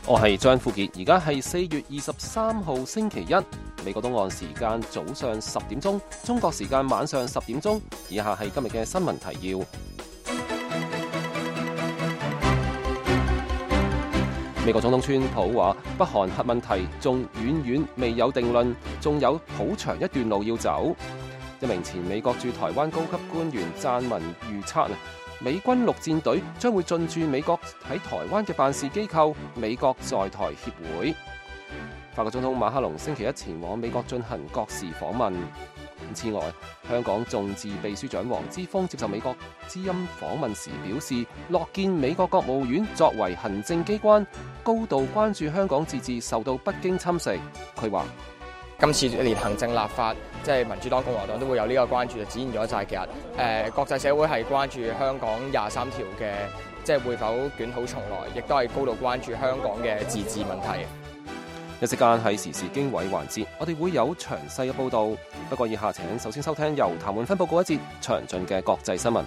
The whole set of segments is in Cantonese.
我係張富傑，而家係4月23號星期一，美國東岸時間早上10點鐘，中國時間晚上10點鐘。以下係今日嘅新聞提要。美國總統川普話，北韓核問題仲遠遠未有定論，仲有好長一段路要走。一名前美國駐台灣高級官員撰文預測美軍陸戰隊將會進駐美國喺台灣嘅辦事機構美國在台協會。法國總統馬克龍星期一前往美國進行國事訪問。此外，香港眾志秘書長黃之鋒接受美國之音訪問時表示，樂見美國國務院作為行政機關，高度關注香港自治受到北京侵蝕。佢話： 今次連行政立法，即係民主黨、共和黨都會有呢個關注，就展現咗就係其實國際社會係關注香港23條嘅，即係會否捲土重來，亦都係高度關注香港嘅自治問題。 一時間係時事經緯環節，我哋會有詳細嘅報導。不過以下請首先收聽由譚滿芬報告一節詳盡嘅國際新聞。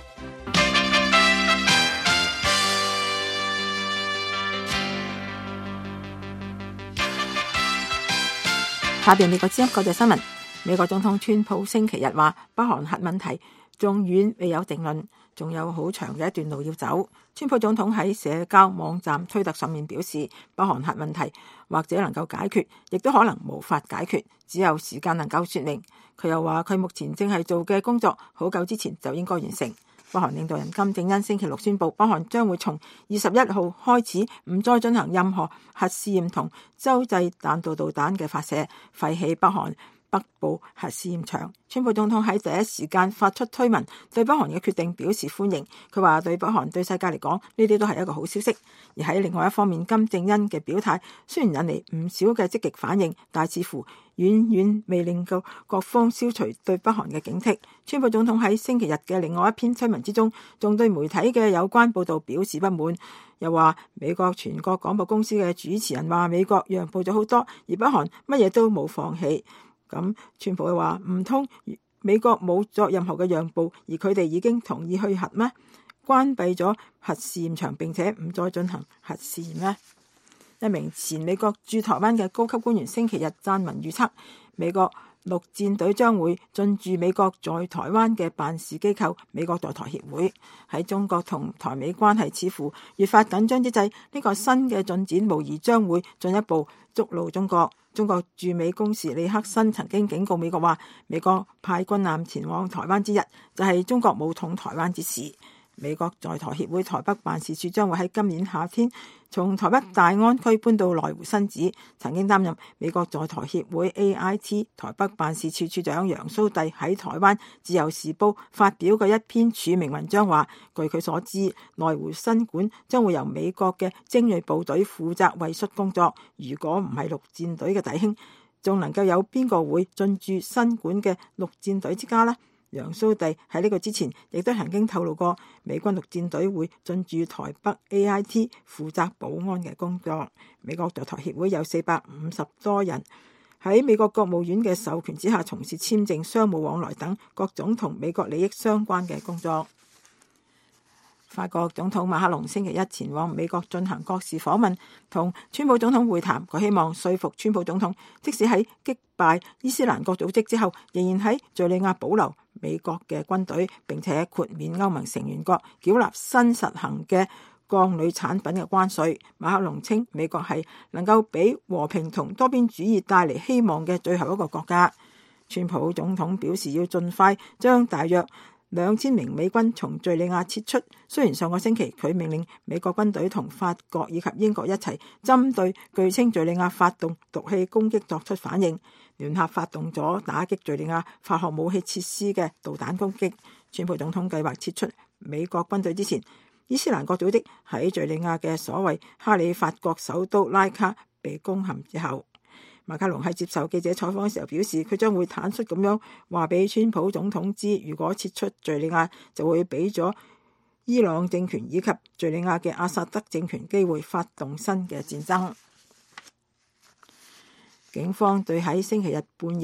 下邊美國之音國際新聞。美國總統川普星期日話，北韓核問題仲遠未有定論，仲有好長嘅一段路要走。川普總統喺社交網站推特上面表示，北韓核問題或者能夠解決，亦都可能無法解決，只有時間能夠說明。佢又話，佢目前正係做嘅工作好久之前就應該完成。北韓領導人金正恩星期六宣布，北韓將會從21號開始唔再進行任何核試驗同洲際彈道導彈嘅發射，廢棄北韓北部核試驗場。川普總統喺第一時間發出推文，對北韓嘅決定表示歡迎。佢話，對北韓對世界嚟講，呢啲都係一個好消息。而喺另外一方面，金正恩嘅表態雖然引嚟唔少嘅積極反應，但似乎遠遠未令到各方消除對北韓嘅警惕。川普總統喺星期日嘅另外一篇推文之中，仲對媒體嘅有關報道表示不滿，又話美國全國廣播公司嘅主持人話美國讓步咗好多，而北韓乜嘢都冇放棄。咁川普話，唔通美國冇作任何嘅讓步，而佢哋已經同意去核咩？關閉咗核試驗場並且唔再進行核試驗咩？一名前美國駐台灣嘅高級官員星期日撰文預測，美國陸戰隊將會進駐美國在台灣嘅辦事機構美國在台協會。喺中國同台美關係似乎越發緊張之際，呢個新嘅進展無疑將會進一步觸怒中國。中國駐美公使李克森曾經警告美國話，美國派軍艦前往台灣之日，就係中國武統台灣之時。美國在台協會台北辦事處將會喺今年夏天從台北大安區搬到內湖新址。曾經擔任美國在台協會 AIT 台北辦事處處長楊蘇棣喺台灣自由時報發表嘅一篇署名文章話，據佢所知，內湖新館將會由美國嘅精銳部隊負責衛戍工作。如果唔係陸戰隊嘅弟兄，仲能夠有邊個會進駐新館嘅陸戰隊之家呢？楊蘇棣喺呢個之前亦都曾經透露過，美軍陸戰隊會進駐台北 AIT 負責保安嘅工作。美國在台協會有450多人喺美國國務院嘅授權之下從事簽證、商務往來等各種同美國利益相關嘅工作。法國總統馬克龍星期一前往美國進行國事訪問，同川普總統會談。佢希望說服川普總統，即使喺擊敗伊斯蘭國組織之後，仍然喺敘利亞保留美國嘅軍隊，並且豁免歐盟成員國繳納新實行嘅鋼鋁產品嘅關稅。馬克龍稱美國係能夠俾和平同多邊主義帶嚟希望嘅最後一個國家。川普總統表示要盡快將大約2000名美軍從敘利亞撤出。雖然上個星期佢命令美國軍隊同法國以及英國一齊針對據稱敘利亞發動毒氣攻擊作出反應，聯合發動咗打擊敘利亞化學武器設施嘅導彈攻擊。川普總統計劃撤出美國軍隊之前，伊斯蘭國組織喺敘利亞嘅所謂哈里法國首都拉卡被攻陷之後，馬克龍喺接受記者採訪嘅時候表示，佢將會坦率咁樣話俾川普總統知，如果撤出敘利亞，就會俾咗伊朗政權以及敘利亞嘅阿薩德政權機會發動新嘅戰爭。警方對喺星期日半夜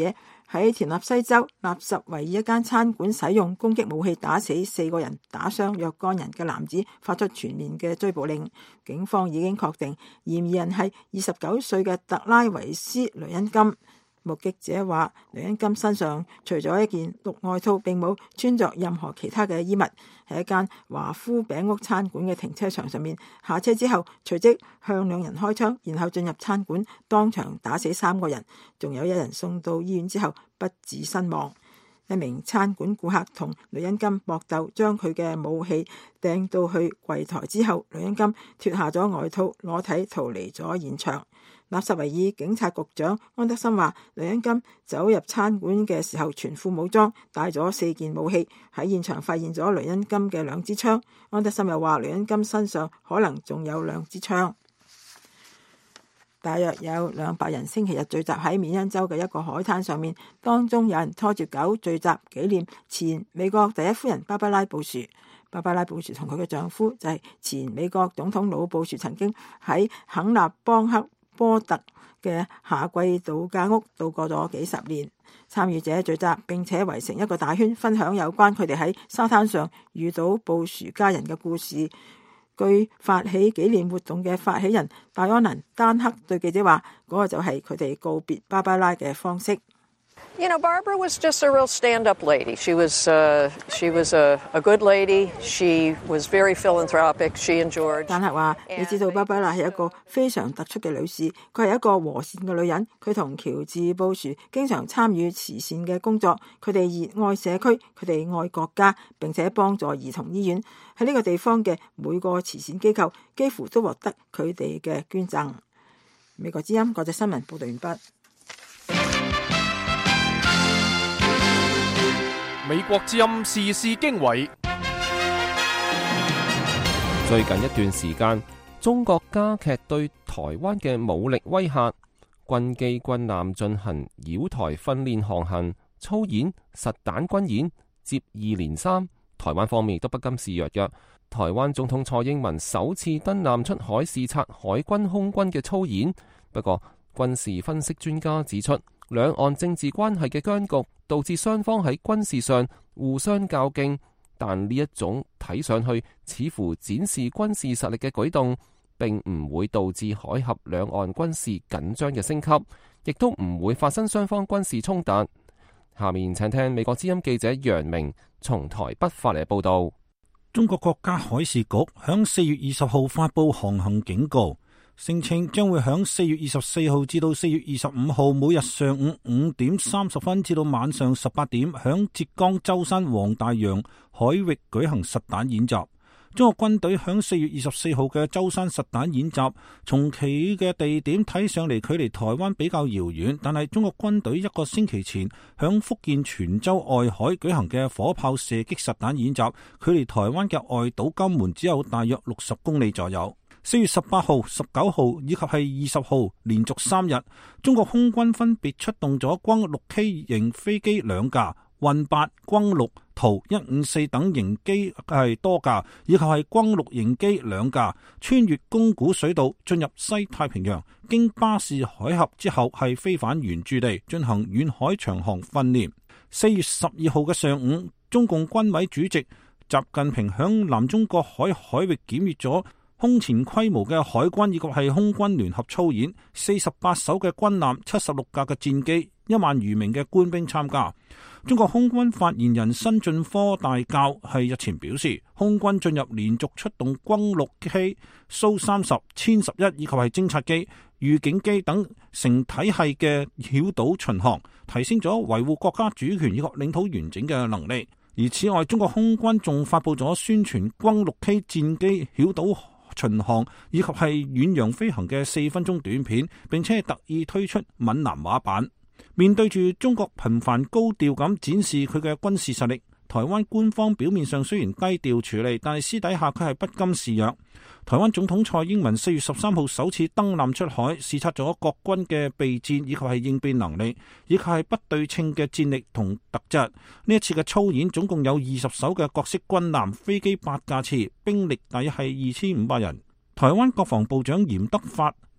喺田納西州納什維爾一間餐館使用攻擊武器打死4個人、打傷若干人嘅男子發出全面嘅追捕令。警方已經確定嫌疑人係29歲嘅特拉維斯·雷恩金。目擊者話，雷恩金身上除咗一件綠外套，並冇穿着任何其他嘅衣物。喺一間華夫餅屋餐館嘅停車場上面下車之後，隨即向2人開槍，然後進入餐館，當場打死3個人，仲有1人送到醫院之後不治身亡。一名餐館顧客同雷恩金搏鬥，將佢嘅武器掟到去櫃台之後，雷恩金脫下咗外套，裸體逃離咗現場。納什維爾警察局長安德森話，雷恩金走入餐館嘅時候全副武裝，帶咗4件武器，喺現場發現咗雷恩金嘅2支槍。安德森又話，雷恩金身上可能仲有2支槍。大約有200人星期日聚集喺緬因州嘅一個海灘上面，當中有人拖住狗聚集紀念前美國第一夫人芭芭拉布殊。芭芭拉布殊同佢嘅丈夫就係前美國總統老布殊，曾經喺肯納邦克波特嘅夏季度假屋度過咗幾10年。參與者聚集並且圍成一個大圈，分享有關佢哋喺沙灘上遇到布殊家人嘅故事。據發起紀念活動嘅發起人戴安娜·丹克對記者話，嗰個就係佢哋告別芭芭拉嘅方式。 You know, Barbara was just a real stand-up lady. She was a good lady. She was very philanthropic. She enjoyed. 但係話，你知道芭芭拉係一個非常突出嘅女士，佢係一個和善嘅女人。佢同喬治布殊經常參與慈善嘅工作，佢哋熱愛社區，佢哋愛國家，並且幫助兒童醫院。喺呢個地方嘅每個慈善機構幾乎都獲得佢哋嘅捐贈。美國之音國際新聞報道完畢。 美國之音時事經緯。 最近一段時間，中國加劇對台灣嘅武力威嚇，軍機軍艦進行繞台訓練航行、操演、實彈軍演，接二連三。台灣方面亦都不甘示弱嘅。台灣總統蔡英文首次登艦出海視察海軍空軍嘅操演。不過，軍事分析專家指出，兩岸政治關係嘅僵局導致雙方喺軍事上互相較勁，但呢一種睇上去似乎展示軍事實力嘅舉動，並唔會導致海峽兩岸軍事緊張嘅升級，亦都唔會發生雙方軍事衝突。下面請聽美國之音記者楊明從台北發嚟報道。 中國國家海事局響4月20號發布航行警告，聲稱將會響4月24號至到4月25號每日上午5點30分至到晚上18點，響浙江舟山黃大洋海域舉行實彈演習。中國軍隊響4月24號嘅舟山實彈演習，從其嘅地點睇上嚟距離台灣比較遙遠，但係中國軍隊1個星期前響福建泉州外海舉行嘅火炮射擊實彈演習，距離台灣嘅外島金門只有大約60公里左右。4月18號、19號以及係20號連續3日，中國空軍分別出動咗轟 6K 型飛機2架、運8、轟6、圖154等型機係多架，以及係轟6型機2架，穿越宮古水道進入西太平洋，經巴士海峽之後係飛返原駐地進行遠海長航訓練。4月12號嘅上午，中共軍委主席習近平響南中國海域檢閱咗空前規模嘅海軍以及係空軍聯合操演，48艘嘅軍艦、76架嘅戰機、1萬餘名嘅官兵參加。中國空軍發言人申進科大校係日前表示，空軍進入連續出動轟 6K、蘇30、殲11以及係偵察機、預警機等成體系嘅繞島巡航，提升咗維護國家主權以及領土完整嘅能力。而此外，中國空軍仲發佈咗宣傳轟 6K 戰機繞島巡航以及係遠洋飛行嘅4分鐘短片，並且特意推出閩南話版。面對住中國頻繁高調咁展示佢嘅軍事實力，台灣官方表面上雖然低調處理，但係私底下佢係不甘示弱。台灣總統蔡英文4月13號首次登艦出海，視察咗國軍嘅備戰以及係應變能力，以及係不對稱嘅戰力同特質。呢一次嘅操演總共有20艘嘅各式軍艦、飛機8架次，兵力大約係2500人。台灣國防部長嚴德發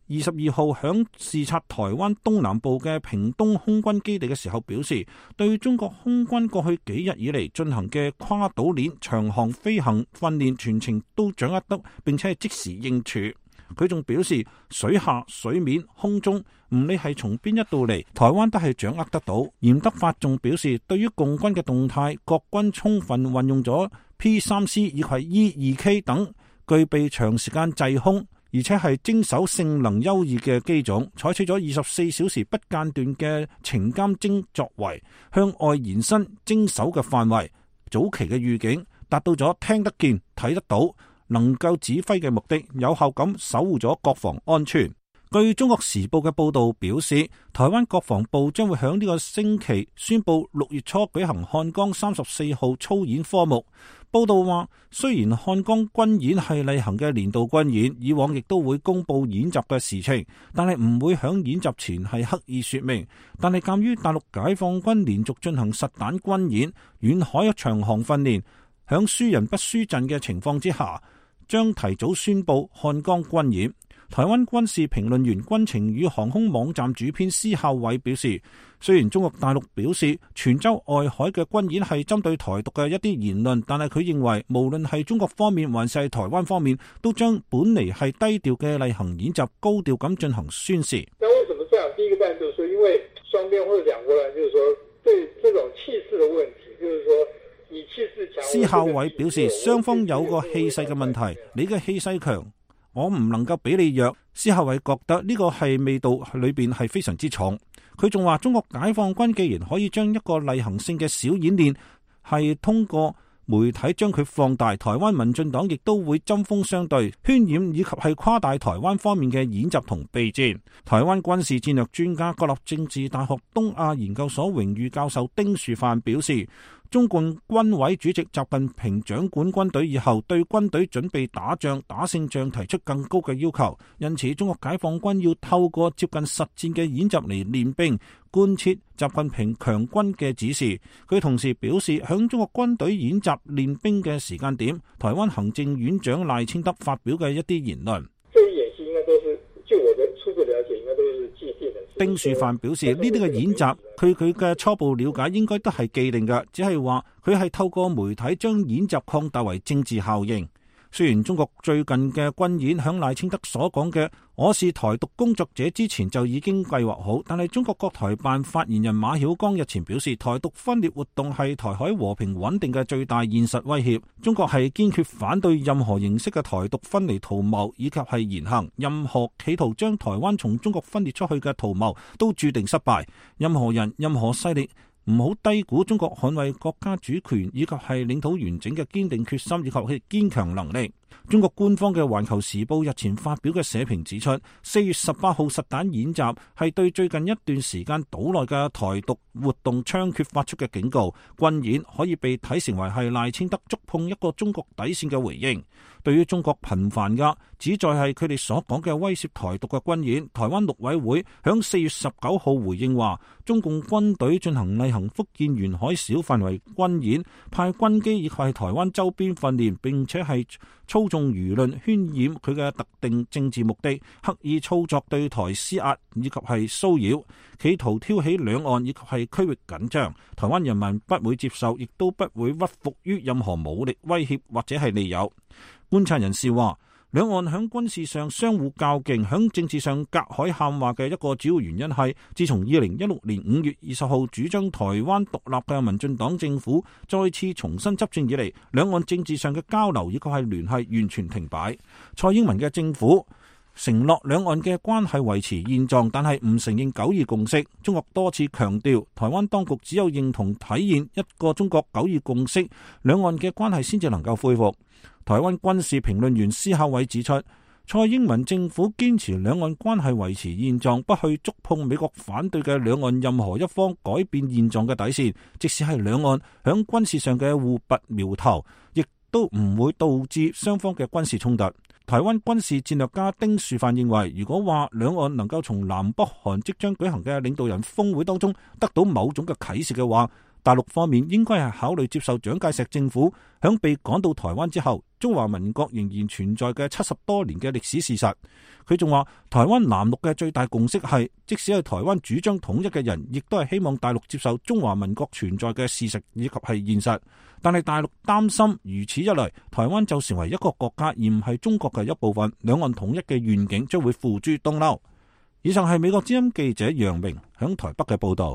22號響視察台灣東南部嘅屏東空軍基地嘅時候表示，對中國空軍過去幾日以嚟進行嘅跨島鏈長航飛行訓練全程都掌握得，並且係即時應處。佢仲表示，水下、水面、空中，唔理係從邊一度嚟，台灣都係掌握得到。嚴德發仲表示，對於共軍嘅動態，國軍充分運用咗 P3C 以及 E2K 等具備長時間滯空，而且係精手性能優異嘅機種，採取咗24小時不間斷嘅情監偵作為，向外延伸偵搜嘅範圍。早期嘅預警達到咗聽得見、睇得到，能夠指揮嘅目的，有效咁守護咗國防安全。據中國時報嘅報導表示，台灣國防部將會喺呢個星期宣布6月初舉行漢江34號操演科目。報導話，雖然漢江軍演係例行嘅年度軍演，以往亦都會公佈演習嘅時程，但係唔會喺演習前係刻意說明。但係鑑於大陸解放軍連續進行實彈軍演、遠海長航訓練，喺輸人不輸陣嘅情況之下，將提早宣佈漢江軍演。台灣軍事評論員、軍情與航空網站主編施孝偉表示，雖然中國大陸表示泉州外海嘅軍演係針對台獨嘅一啲言論，但係佢認為無論係中國方面還是係台灣方面，都將本嚟係低調嘅例行演習高調咁進行宣示。 那為什麼這樣？第一個當然就是說，因為雙邊或者兩國人就是說對這種氣勢的問題，就是說以氣勢強。 施孝偉表示，雙方有個氣勢嘅問題，你嘅氣勢強，我唔能夠比你弱。施孝偉覺得呢個係味道裏邊係非常之重。佢仲話，中國解放軍既然可以將一個例行性嘅小演練係通過媒體將佢放大，台灣民進黨亦都會針鋒相對、渲染以及係誇大台灣方面嘅演習同備戰。台灣軍事戰略專家、國立政治大學東亞研究所榮譽教授丁樹範表示，中共軍委主席習近平掌管軍隊以後，對軍隊準備打仗、打勝仗提出更高嘅要求，因此中國解放軍要透過接近實戰嘅演習嚟練兵，貫徹習近平強軍嘅指示。佢同時表示，響中國軍隊演習練兵嘅時間點，台灣行政院長賴清德發表嘅一啲言論，丁樹範表示，呢啲嘅演習，佢嘅初步了解應該都係既定嘅，只係話佢係透過媒體將演習擴大為政治效應。雖然中國最近嘅軍演響賴清德所講嘅我是台獨工作者之前就已經計劃好，但係中國國台辦發言人馬曉光日前表示，台獨分裂活動係台海和平穩定嘅最大現實威脅。中國係堅決反對任何形式嘅台獨分離圖謀以及係言行，任何企圖將台灣從中國分裂出去嘅圖謀都注定失敗。任何人、任何勢力唔好低估中國捍衛國家主權以及係領土完整嘅堅定決心以及係堅強能力。中國官方嘅《環球時報》日前發表嘅社評指出，4月18號實彈演習係對最近一段時間島內嘅台獨活動猖獗發出嘅警告。軍演可以被睇成為係賴清德觸碰一個中國底線嘅回應。對於中國頻繁嘅旨在係佢哋所講嘅威懾台獨嘅軍演，台灣陸委會響4月19號回應話，中共軍隊進行例行福建沿海小範圍軍演，派軍機以及係台灣周邊訓練，並且係操縱輿論渲染佢嘅特定政治目的，刻意操作對台施壓以及係騷擾，企圖挑起兩岸以及係區域緊張。台灣人民不會接受，亦都不會屈服於任何武力威脅或者係利誘。觀察人士話，兩岸喺軍事上相互較勁，喺政治上隔海喊話嘅一個主要原因係，自從2016年5月20號主張台灣獨立嘅民進黨政府再次重新執政以嚟，兩岸政治上嘅交流以及係聯繫完全停擺。蔡英文嘅政府承諾兩岸嘅關係維持現狀，但係唔承認9·2共識。中國多次強調，台灣當局只有認同體現一個中國9·2共識，兩岸嘅關係先至能夠恢復。台灣軍事評論員施孝偉指出，蔡英文政府堅持兩岸關係維持現狀，不去觸碰美國反對嘅兩岸任何一方改變現狀嘅底線，即使係兩岸響軍事上嘅互拔苗頭，亦都唔會導致雙方嘅軍事衝突。台灣軍事戰略家丁樹範認為，如果話兩岸能夠從南北韓即將舉行嘅領導人峰會當中得到某種嘅啟示嘅話， 大陸方面應該係考慮接受蔣介石政府響被趕到台灣之後，中華民國仍然存在嘅70多年嘅歷史事實。佢仲話，台灣南陸嘅最大共識係，即使係台灣主張統一嘅人，亦都係希望大陸接受中華民國存在嘅事實以及係現實。但係大陸擔心如此一來，台灣就成為一個國家而唔係中國嘅一部分，兩岸統一嘅願景將會付諸東流。以上係美國之音記者楊明響台北嘅報道。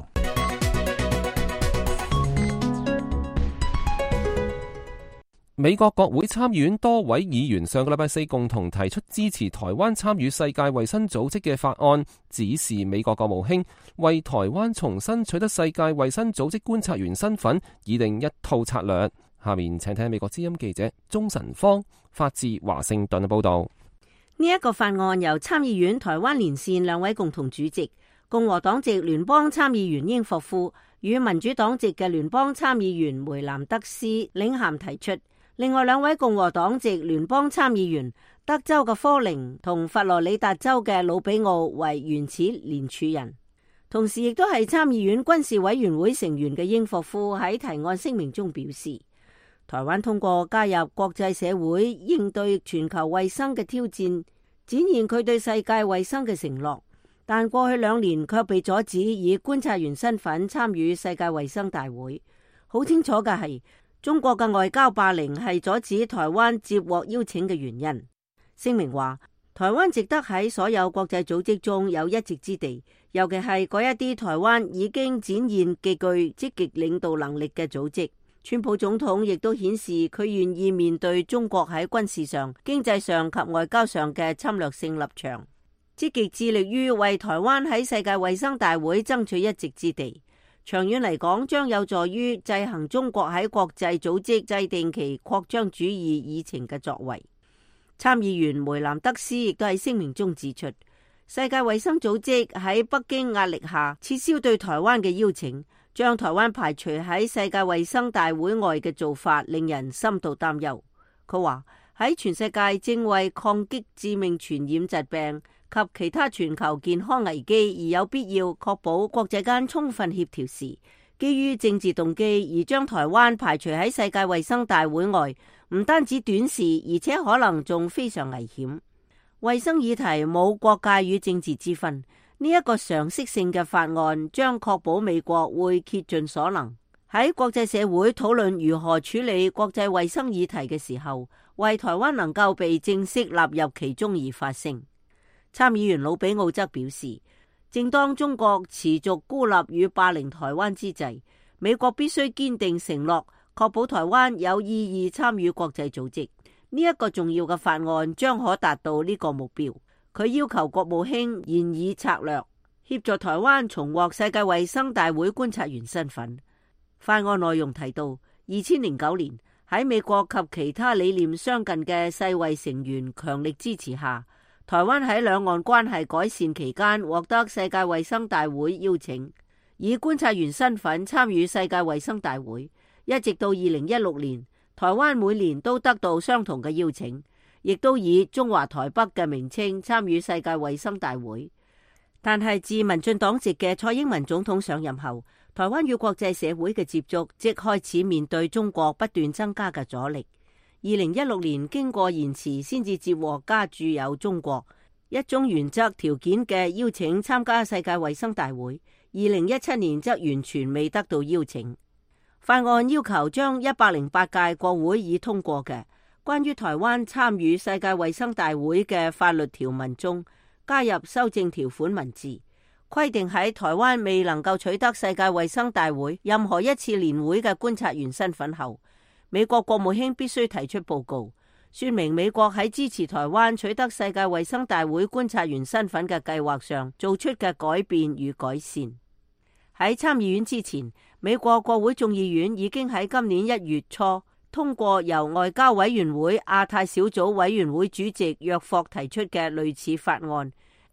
美國國會參議院多位議員上個禮拜四共同提出支持台灣參與世界衛生組織嘅法案，指示美國國務卿為台灣重新取得世界衛生組織觀察員身份，擬定一套策略。下面請聽美國之音記者鍾晨芳發自華盛頓嘅報道。 呢一個法案由參議院台灣連線兩位共同主席，共和黨籍聯邦參議員英霍夫與民主黨籍嘅聯邦參議員梅南德斯領銜提出。另外兩位共和黨籍聯邦參議員德州嘅科寧同佛羅里達州嘅魯比奧為原始連署人，同時亦都係參議院軍事委員會成員嘅英霍夫喺提案聲明中表示，台灣通過加入國際社會應對全球衛生嘅挑戰，展現佢對世界衛生嘅承諾，但過去2年卻被阻止以觀察員身份參與世界衛生大會。好清楚嘅係，中國嘅外交霸凌係阻止台灣接獲邀請嘅原因。聲明話，台灣值得喺所有國際組織中有一席之地，尤其係嗰一啲台灣已經展現極具積極領導能力嘅組織。川普總統亦都顯示佢願意面對中國喺軍事上、經濟上及外交上嘅侵略性立場，積極致力於為台灣喺世界衛生大會爭取一席之地。長遠嚟講，將有助於制衡中國喺國際組織制定其擴張主義議程嘅作為。參議員梅南德斯亦都喺聲明中指出，世界衛生組織喺北京壓力下撤銷對台灣嘅邀請，將台灣排除喺世界衛生大會外嘅做法，令人深度擔憂。佢話喺全世界正為抗擊致命傳染疾病及其他全球健康危機而有必要確保國際間充分協調時，基於政治動機而將台灣排除喺世界衛生大會外，唔單止短視，而且可能仲非常危險。衛生議題冇國界與政治之分，呢一個常識性嘅法案將確保美國會竭盡所能喺國際社會討論如何處理國際衛生議題嘅時候，為台灣能夠被正式納入其中而發聲。參議員魯比奧則表示，正當中國持續孤立與霸凌台灣之際，美國必須堅定承諾，確保台灣有意義參與國際組織。呢一個重要嘅法案將可達到呢個目標。佢要求國務卿研議策略，協助台灣重獲世界衛生大會觀察員身份。法案內容提到，2009年喺美國及其他理念相近嘅世衛成員強力支持下，台灣喺兩岸關係改善期間獲得世界衛生大會邀請，以觀察員身份參與世界衛生大會，一直到2016年，台灣每年都得到相同嘅邀請，亦都以中華台北嘅名稱參與世界衛生大會。但係自民進黨籍嘅蔡英文總統上任後，台灣與國際社會嘅接觸即開始面對中國不斷增加嘅阻力。2016年經過延遲先至接獲加注有中國一中原則條件嘅邀請參加世界衛生大會，2017年則完全未得到邀請。法案要求將108屆國會已通過嘅關於台灣參與世界衛生大會嘅法律條文中加入修正條款文字，規定喺台灣未能夠取得世界衛生大會任何一次年會嘅觀察員身份後，美國國務卿必須提出報告，說明美國喺支持台灣取得世界衛生大會觀察員身份嘅計劃上做出嘅改變與改善。喺參議院之前，美國國會眾議院已經喺今年1月初通過由外交委員會亞太小組委員會主席約霍提出嘅類似法案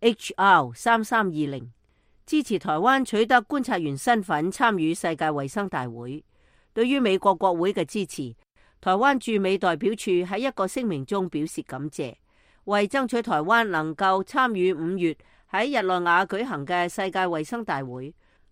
HR3320， 支持台灣取得觀察員身份參與世界衛生大會。對於美國國會嘅支持，台灣駐美代表處喺一個聲明中表示感謝，為爭取台灣能夠參與5月喺日內瓦舉行嘅世界衛生大會，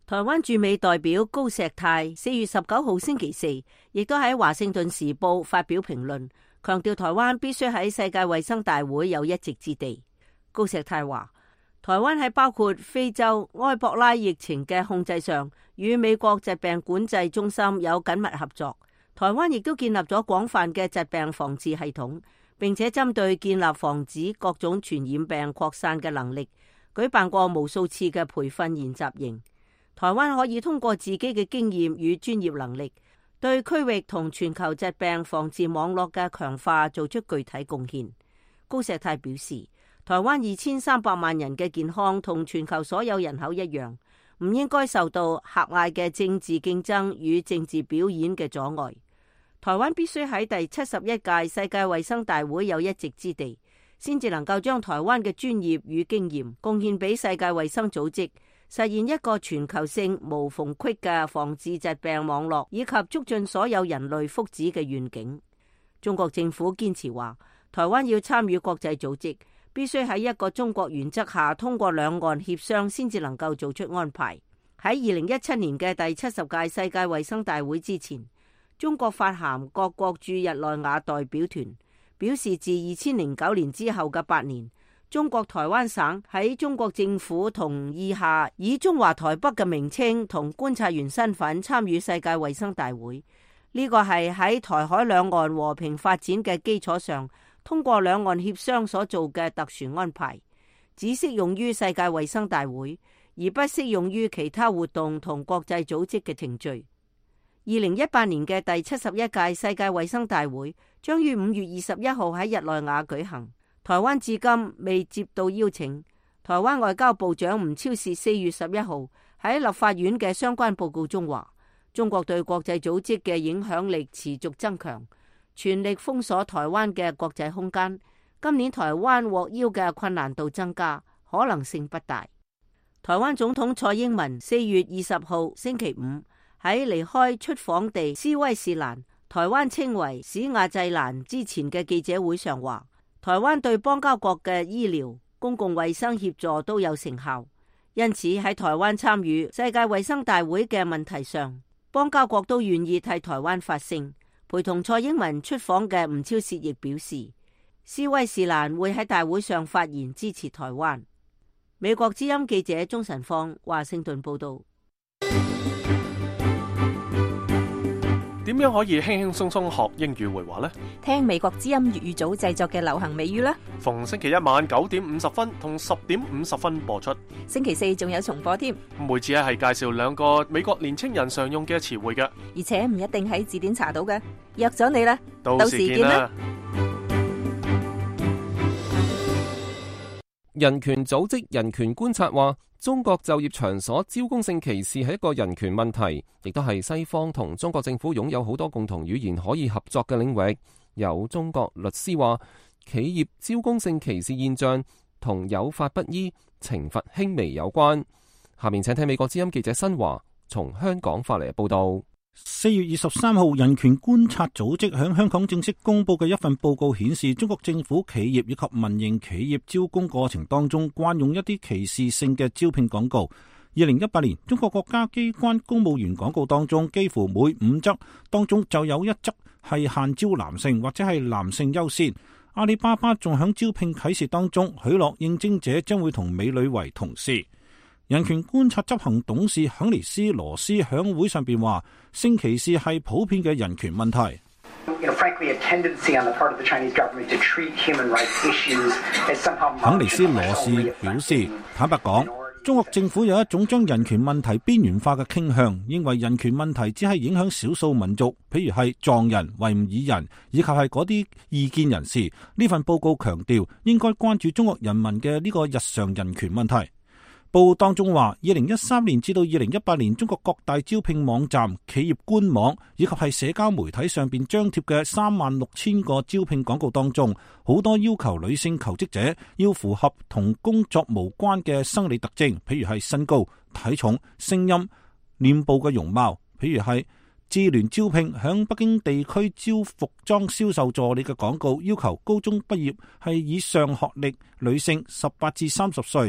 台灣駐美代表高石泰4月19號星期四，亦都喺華盛頓時報發表評論，強調台灣必須喺世界衛生大會有一席之地。高石泰話，台灣喺包括非洲埃博拉疫情嘅控制上，與美國疾病管制中心有緊密合作。台灣亦都建立咗廣泛嘅疾病防治系統，並且針對建立防止各種傳染病擴散嘅能力，舉辦過無數次嘅培訓研習營。台灣可以通過自己嘅經驗與專業能力，對區域同全球疾病防治網絡嘅強化做出具體貢獻。高石泰表示，台灣2300萬人嘅健康同全球所有人口一樣，唔應該受到狹隘嘅政治競爭與政治表演嘅阻礙。台灣必須喺第71屆世界衛生大會有一席之地，先至能夠將台灣嘅專業與經驗貢獻俾世界衛生組織，實現一個全球性無縫隙嘅防治疾病網絡，以及促進所有人類福祉嘅願景。中國政府堅持話，台灣要參與國際組織，必須喺一個中國原則下通過兩岸協商，先至能夠做出安排。喺2017年嘅第70屆世界衛生大會之前，中國發函各國駐日內瓦代表團，表示自2009年之後嘅8年，中國台灣省喺中國政府同意下，以中華台北嘅名稱同觀察員身份參與世界衛生大會。呢個係喺台海兩岸和平發展嘅基礎上，通過兩岸協商所做嘅特殊安排，只適用於世界衛生大會，而不適用於其他活動同國際組織嘅程序。2018年嘅第71屆世界衛生大會將於5月21號喺日內瓦舉行。台灣至今未接到邀請。台灣外交部長吳釗燮4月11號喺立法院嘅相關報告中話，中國對國際組織嘅影響力持續增強，全力封鎖台灣嘅國際空間。今年台灣獲邀嘅困難度增加，可能性不大。台灣總統蔡英文4月20號星期五喺離開出訪地斯威士蘭，台灣稱為史亞濟蘭之前嘅記者會上話，台灣對邦交國嘅醫療、公共衛生協助都有成效，因此喺台灣參與世界衛生大會嘅問題上，邦交國都願意替台灣發聲。陪同蔡英文出訪嘅吳釗燮亦表示，斯威士蘭會喺大會上發言支持台灣。美國之音記者鍾晨芳華盛頓報道。 點樣可以輕輕鬆鬆學英語會話呢？ 聽美國之音粵語組製作嘅流行美語啦。 逢星期一晚9點50分同10點50分播出。 星期四仲有重播添。 每次係介紹2個美國年青人常用嘅詞彙嘅， 而且唔一定喺字典查到嘅。約咗你啦， 到時見啦。 人權組織人權觀察話，中國就業場所招工性歧視係一個人權問題，亦都係西方同中國政府擁有好多共同語言可以合作嘅領域。有中國律師話，企業招工性歧視現象同有法不依、懲罰輕微有關。下面請聽美國之音記者新華從香港發嚟嘅報道。 4月23號，人權觀察組織喺香港正式公布嘅一份報告顯示，中國政府企業以及民營企業招工過程當中慣用一啲歧視性嘅招聘廣告。2018年，中國國家機關公務員廣告當中，幾乎每5則當中就有1則係限招男性或者係男性優先。阿里巴巴仲喺招聘啟事當中許諾應徵者將會同美女為同事。人權觀察執行董事肯尼斯羅斯響會上邊話，性歧視係普遍嘅人權問題。肯尼斯羅斯表示，坦白講，中國政府有一種將人權問題邊緣化嘅傾向，認為人權問題只係影響少數民族，譬如係藏人、維吾爾人，以及係嗰啲異見人士。呢份報告強調，應該關注中國人民嘅呢個日常人權問題。報告當中話，2013年至到2018年，中國各大招聘網站、企業官網以及係社交媒體上邊張貼嘅36000個招聘廣告當中，好多要求女性求職者要符合同工作無關嘅生理特徵，譬如係身高、體重、聲音、臉部嘅容貌，譬如係智聯招聘響北京地區招服裝銷售助理嘅廣告，要求高中畢業係以上學歷，女性18至30歲。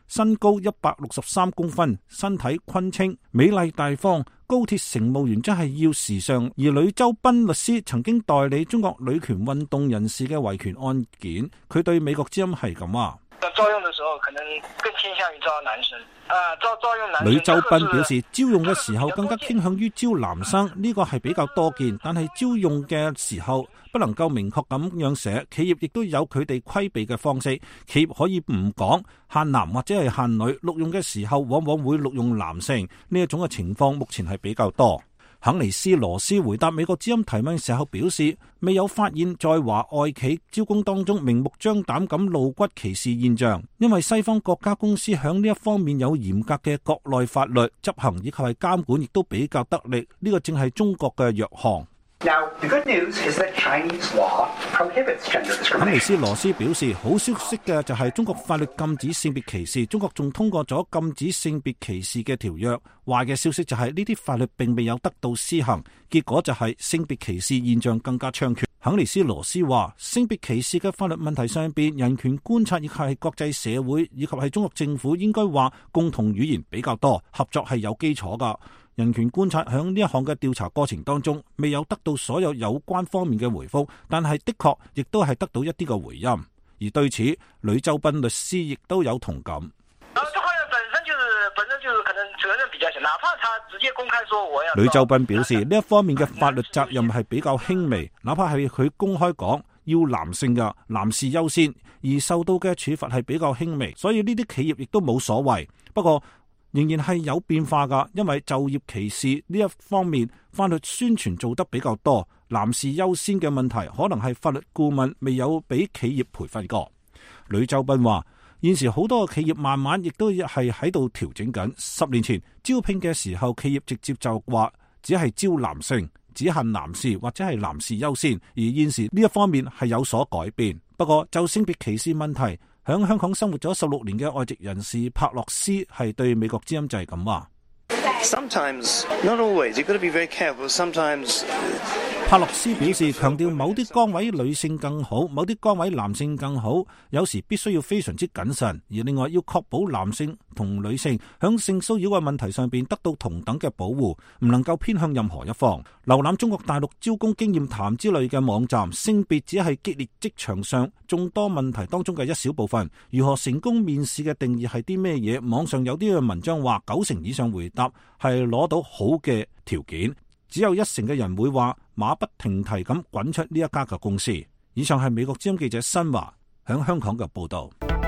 身高163公分，身體勻稱，美麗大方。高鐵乘務員真係要時尚。而呂周斌律師曾經代理中國女權運動人士嘅維權案件，佢對美國之音係咁話。 招用的時候可能更傾向於招男生，招用男生。 呂周斌表示，招用嘅時候更加傾向於招男生，呢個係比較多見，但係招用嘅時候不能夠明確咁樣寫，企業亦都有佢哋規避嘅方式，企業可以唔講限男或者係限女，錄用嘅時候往往會錄用男性，呢一種嘅情況目前係比較多。肯尼斯羅斯回答美國之音提問時候表示，未有發現在華外企招工當中明目張膽咁露骨歧視現象，因為西方國家公司響呢一方面有嚴格嘅國內法律執行以及係監管，亦都比較得力，呢個正係中國嘅弱項。 Now, the good news is that Chinese law prohibits gender discrimination. 肯尼斯羅斯表示，好消息嘅就係中國法律禁止性別歧視，中國仲通過咗禁止性別歧視嘅條約。壞嘅消息就係呢啲法律並未有得到施行，結果就係性別歧視現象更加猖獗。肯尼斯羅斯話，性別歧視嘅法律問題上邊，人權觀察以及係國際社會以及係中國政府應該話共同語言比較多，合作係有基礎噶。人權觀察響呢一項嘅調查過程當中，未有得到所有有關方面嘅回覆，但係的確亦都係得到一啲嘅回音。而對此，呂周斌律師亦都有同感。呂周斌表示，呢一方面嘅法律責任係比較輕微，哪怕係佢公開講要男性嘅男士優先，而受到嘅處罰係比較輕微，所以呢啲企業亦都冇所謂。不過仍然係有變化㗎，因為就業歧視呢一方面法律宣傳做得比較多，男士優先嘅問題可能係法律顧問未有俾企業培訓過。呂周斌話，現時好多企業慢慢亦都係喺度調整緊。10年前招聘嘅時候，企業直接就話只係招男性，只限男士或者係男士優先，而現時呢一方面係有所改變。不過就性別歧視問題，響香港生活咗16年嘅外籍人士柏洛斯係對美國之音就係咁話。 Sometimes, not always. You've got to be very careful. Sometimes. 柏洛斯表示，強調某啲崗位女性更好，某啲崗位男性更好，有時必須要非常之謹慎。而另外要確保男性同女性響性騷擾嘅問題上邊得到同等嘅保護，唔能夠偏向任何一方。瀏覽中國大陸招工經驗談之類嘅網站，性別只係激烈職場上眾多問題當中嘅一小部分。如何成功面試嘅定義係啲咩嘢？網上有啲嘅文章話90%以上回答係攞到好嘅條件，只有1%嘅人會話馬不停蹄咁滾出呢一家嘅公司。以上係美國之音記者新華響香港嘅報道。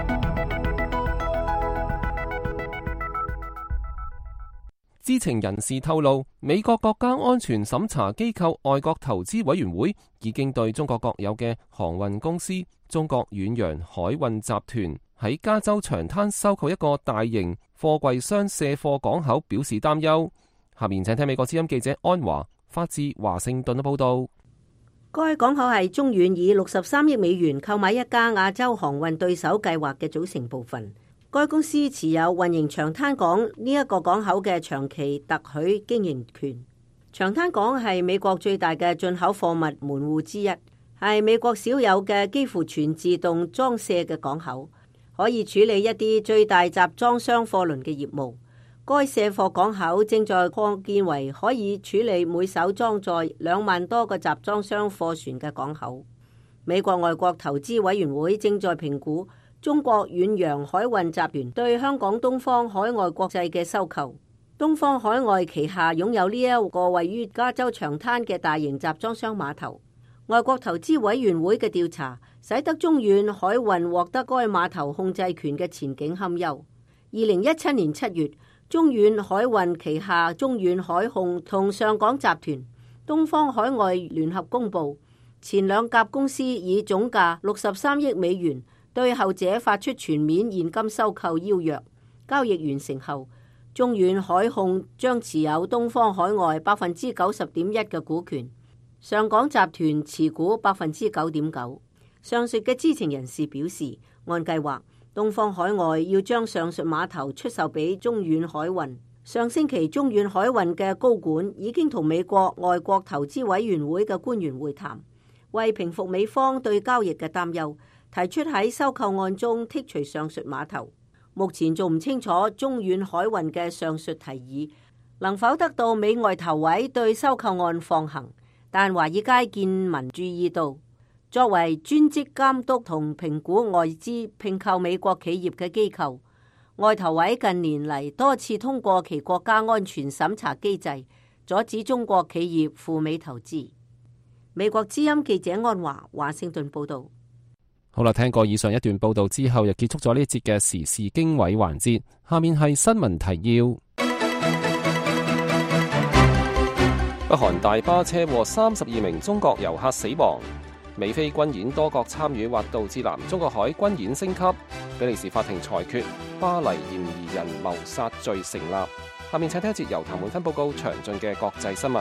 知情人士透露，美國國家安全審查機構外國投資委員會已經對中國國有嘅航運公司中國遠洋海運集團喺加州長灘收購一個大型貨櫃箱卸貨港口表示擔憂。下面請聽美國之音記者安華發自華盛頓嘅報道。 該港口係中遠以63億美元購買一家亞洲航運對手計劃嘅組成部分。該公司持有運營長灘港呢一個港口嘅長期特許經營權。長灘港係美國最大嘅進口貨物門戶之一，係美國少有嘅幾乎全自動裝卸嘅港口，可以處理一啲最大集裝箱貨輪嘅業務。該卸貨港口正在擴建為可以處理每艘裝載2萬多個集裝箱貨船嘅港口。美國外國投資委員會正在評估中國遠洋海運集團對香港東方海外國際嘅收購。東方海外旗下擁有呢一個位於加州長灘嘅大型集裝箱碼頭。外國投資委員會嘅調查使得中遠海運獲得該碼頭控制權嘅前景堪憂。2017年7月，中遠海運旗下中遠海控同上港集團、東方海外聯合公佈，前兩家公司以總價63億美元對後者發出全面現金收購邀約。交易完成後，中遠海控將持有東方海外90.1%嘅股權，上港集團持股9.9%。上述嘅知情人士表示，按計劃，東方海外要將上述碼頭出售俾中遠海運。上星期，中遠海運嘅高管已經同美國外國投資委員會嘅官員會談，為平復美方對交易嘅擔憂，提出喺收購案中剔除上述碼頭。 目前仲唔清楚中遠海運嘅上述提議能否得到美外投委對收購案放行，但華爾街見聞注意到，作為專職監督同評估外資併購美國企業嘅機構，外投委近年嚟多次通過其國家安全審查機制，阻止中國企業赴美投資。美國之音記者安華華盛頓報道。 好啦，聽過以上一段報道之後，又結束咗呢節嘅時事經緯環節。下面係新聞提要。北韓大巴車禍32名中國遊客死亡。美菲軍演多國參與或導致南中國海軍演升級。比利時法庭裁決巴黎嫌疑人謀殺罪成立。下面請聽一節由譚滿芬報告詳盡嘅國際新聞。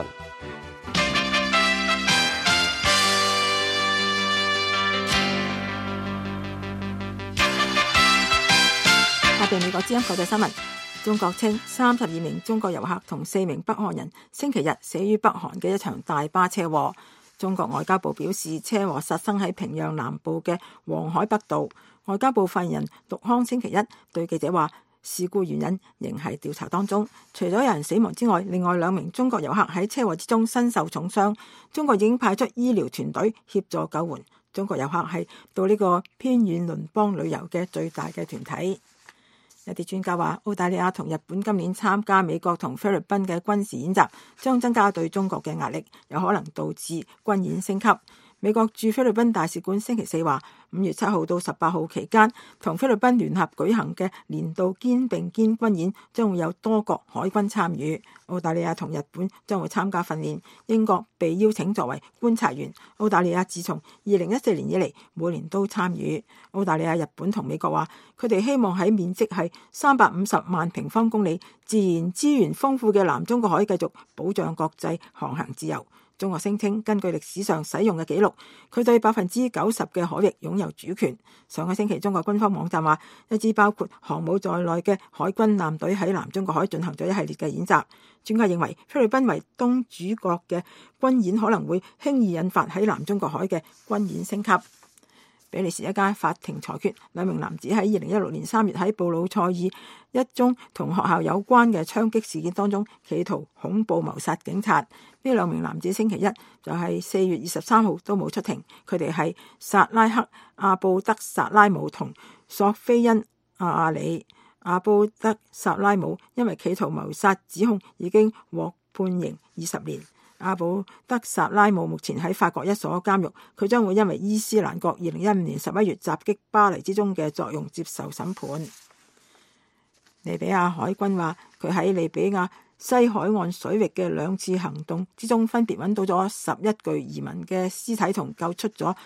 下邊美國之音國際新聞。中國稱32名中國遊客同4名北韓人星期日死於北韓嘅一場大巴車禍。中國外交部表示，車禍發生喺平壤南部嘅黃海北道。外交部發言人陸康星期一對記者話，事故原因仍係調查當中。除咗有人死亡之外，另外2名中國遊客喺車禍之中身受重傷。中國已經派出醫療團隊協助救援。中國遊客係到呢個偏遠鄰邦旅遊嘅最大嘅團體。一啲專家話，澳大利亞同日本今年參加美國同菲律賓嘅軍事演習，將增加對中國嘅壓力，有可能導致軍演升級。美國駐菲律賓大使館星期四話，5月7號到18號期間，同菲律賓聯合舉行嘅年度肩並肩軍演將會有多國海軍參與。澳大利亞同日本將會參加訓練，英國被邀請作為觀察員。澳大利亞自從2014年以嚟每年都參與。澳大利亞、日本同美國話，佢哋希望喺面積係350萬平方公里、自然資源豐富嘅南中國海繼續保障國際航行自由。中國聲稱根據歷史上使用嘅記錄，佢對90%嘅海域擁有主權。上個星期，中國軍方網站話，一支包括航母在內嘅海軍艦隊喺南中國海進行咗一系列嘅演習。專家認為，菲律賓為東主國嘅軍演可能會輕易引發喺南中國海嘅軍演升級。比利時一家法庭裁決2名男子喺2016年3月喺布魯塞爾一宗同學校有關嘅槍擊事件當中企圖恐怖謀殺警察。呢2名男子星期一就係4月23號都冇出庭，佢哋係薩拉克·阿布德薩拉姆同索菲恩·阿里。阿布德薩拉姆因為企圖謀殺指控已經獲判刑20年。阿布德薩拉姆目前喺法國一所監獄，佢將會因為伊斯蘭國2015年11月襲擊巴黎之中嘅作用接受審判。利比亞海軍話，佢喺利比亞西海岸水域嘅2次行動之中，分別揾到咗11具移民嘅屍體同救出咗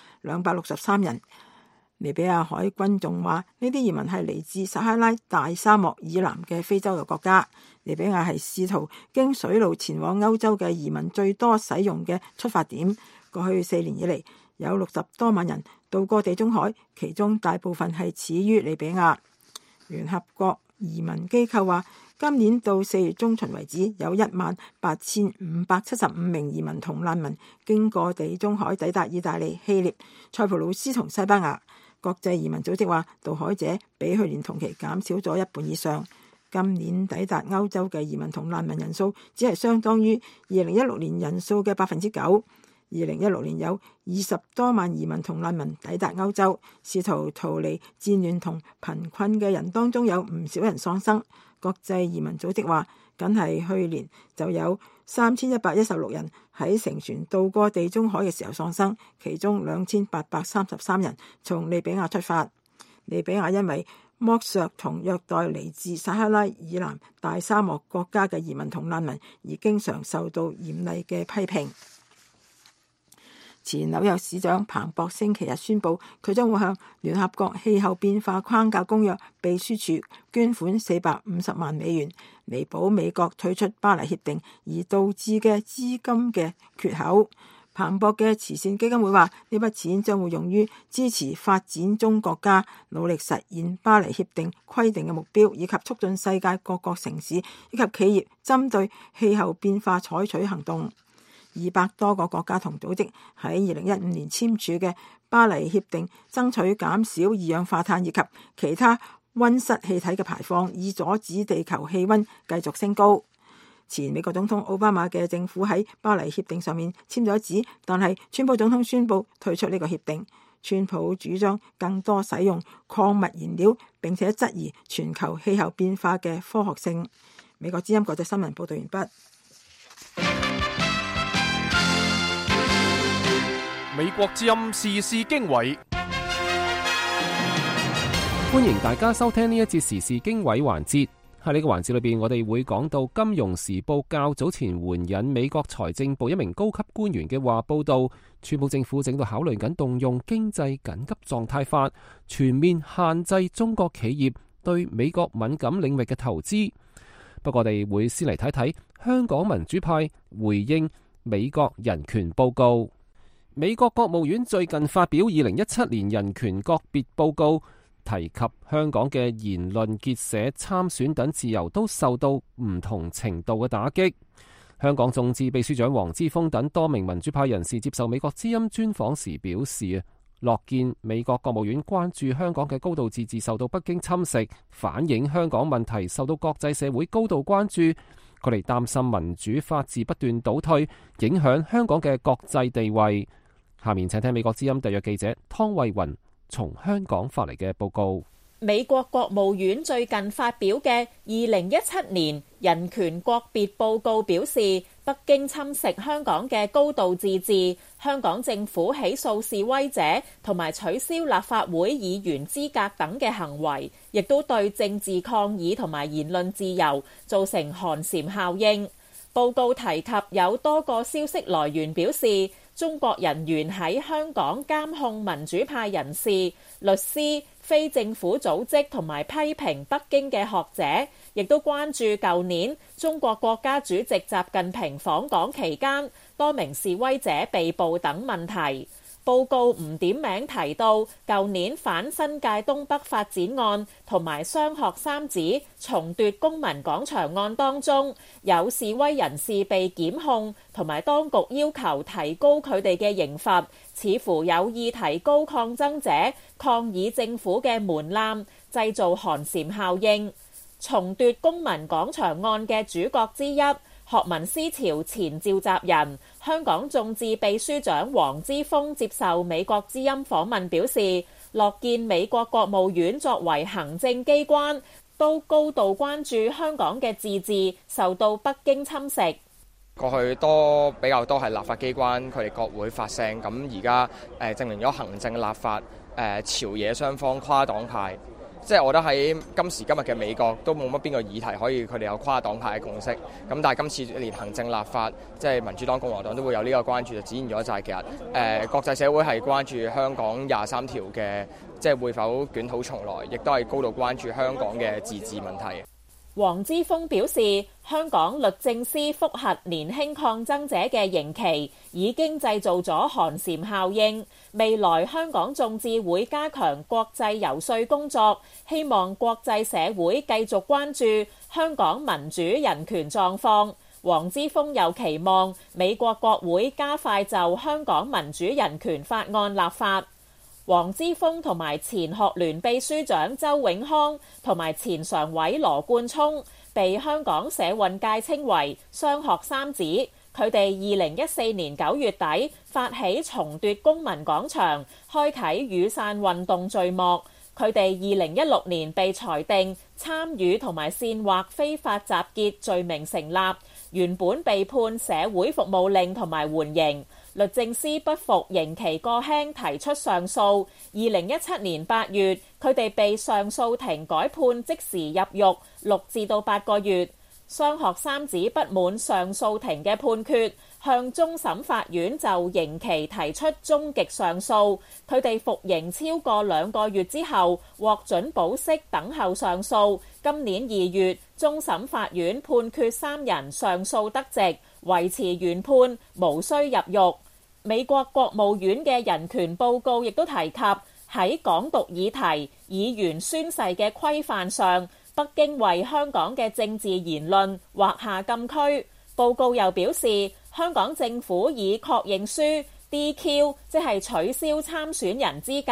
263人。利比亞海軍仲話，呢啲移民係嚟自撒哈拉大沙漠以南嘅非洲嘅國家。利比亞係試圖經水路前往歐洲嘅移民最多使用嘅出發點。過去4年以嚟，有60多萬人渡過地中海，其中大部分係始於利比亞。聯合國移民機構話，今年到4月中旬為止，有18575名移民同難民經過地中海抵達意大利、希臘、塞浦路斯同西班牙。國際移民組織話，渡海者比去年同期減少咗1半以上。今年抵達歐洲嘅移民同難民人數只係相當於2016年人數嘅 9%。2016年有20多萬移民同難民抵達歐洲，試圖逃離戰亂同貧困嘅人當中有唔少人喪生。國際移民組織話，僅係去年就有3116人喺乘船渡過地中海嘅時候喪生，其中2833人從利比亞出發。利比亞因為剝削同虐待嚟自撒哈拉以南大沙漠國家嘅移民同難民，而經常受到嚴厲嘅批評。前紐約市長彭博星期日宣布，佢將會向聯合國氣候變化框架公約秘書處捐款450萬美元，彌補美國退出巴黎協定而導致嘅資金嘅缺口。彭博嘅慈善基金會話，呢筆錢將會用於支持發展中國家努力實現巴黎協定規定嘅目標，以及促進世界各國城市以及企業針對氣候變化採取行動。200多個國家同組織喺2015年簽署嘅巴黎協定，爭取減少二氧化碳以及其他溫室氣體嘅排放，以阻止地球氣溫繼續升高。前美國總統奧巴馬嘅政府喺巴黎協定上面簽咗字，但係川普總統宣布退出呢個協定。川普主張更多使用礦物燃料，並且質疑全球氣候變化嘅科學性。美國之音國際新聞報道完畢。 美國之音時事經緯， 歡迎大家收聽呢一節時事經緯環節。喺呢個環節裏邊，我哋會講到《金融時報》較早前援引美國財政部一名高級官員嘅話，報道川普政府正在考慮緊動用經濟緊急狀態法，全面限制中國企業對美國敏感領域嘅投資。不過我哋會先嚟睇睇香港民主派回應美國人權報告。美國國務院最近發表2017年人權國別報告，提及香港嘅言論、結社、參選等自由都受到唔同程度嘅打擊。香港眾志秘書長黃之鋒等多名民主派人士接受美國之音專訪時表示，樂見美國國務院關注香港嘅高度自治受到北京侵蝕，反映香港問題受到國際社會高度關注。佢哋擔心民主法治不斷倒退，影響香港嘅國際地位。下面請聽美國之音特約記者湯慧雲從香港發嚟嘅報告。 美國國務院最近發表嘅2017年人權國別報告表示，北京侵蝕香港嘅高度自治，香港政府起訴示威者同埋取消立法會議員資格等嘅行為，亦都對政治抗議同埋言論自由造成寒蟬效應。報告提及有多個消息來源表示，中國人員喺香港監控民主派人士、律師、非政府組織同埋批評北京嘅學者，亦都關注舊年中國國家主席習近平訪港期間多名示威者被捕等問題。報告唔點名提到舊年反新界東北發展案同埋雙學三子重奪公民廣場案當中，有示威人士被檢控，同埋當局要求提高佢哋嘅刑罰，似乎有意提高抗爭者抗議政府嘅門檻，製造寒蟬效應。重奪公民廣場案嘅主角之一，學民思潮前召集人、香港眾志秘書長黃之鋒接受美國之音訪問表示，樂見美國國務院作為行政機關，都高度關注香港嘅自治受到北京侵蝕。 過去比較多係立法機關佢哋國會發聲，咁而家證明咗行政立法朝野雙方跨黨派。即係我覺得喺今時今日嘅美國都冇乜邊個議題可以佢哋有跨黨派嘅共識，咁但係今次連行政立法，即係民主黨、共和黨都會有呢個關注，就展現咗就係其實國際社會係關注香港23條嘅即係會否捲土重來，亦都係高度關注香港嘅自治問題。 黃之鋒表示，香港律政司覆核年輕抗爭者嘅刑期已經製造咗寒蟬效應，未來香港眾志會加強國際遊說工作，希望國際社會繼續關注香港民主人權狀況。黃之鋒又期望美國國會加快就香港民主人權法案立法。黃之鋒同埋前學聯秘書長周永康同埋前常委羅冠聰被香港社運界稱為雙學三子，佢哋2014年9月底發起重奪公民廣場，開啟雨傘運動序幕。佢哋2016年被裁定參與同埋煽惑非法集結罪名成立，原本被判社會服務令同埋緩刑。律政司不服刑期過輕，提出上訴。2017年8月，佢哋被上訴庭改判即時入獄6至到8個月。雙學三子不滿上訴庭嘅判決，向終審法院就刑期提出終極上訴。佢哋服刑超過2個月之後，獲准保釋等候上訴。今年2月，終審法院判決3人上訴得直，維持原判，無需入獄。美國國務院嘅人權報告亦都提及喺港獨議題、議員宣誓嘅規範上，北京為香港嘅政治言論劃下禁區。報告又表示，香港政府以確認書 DQ， 即係取消參選人資格，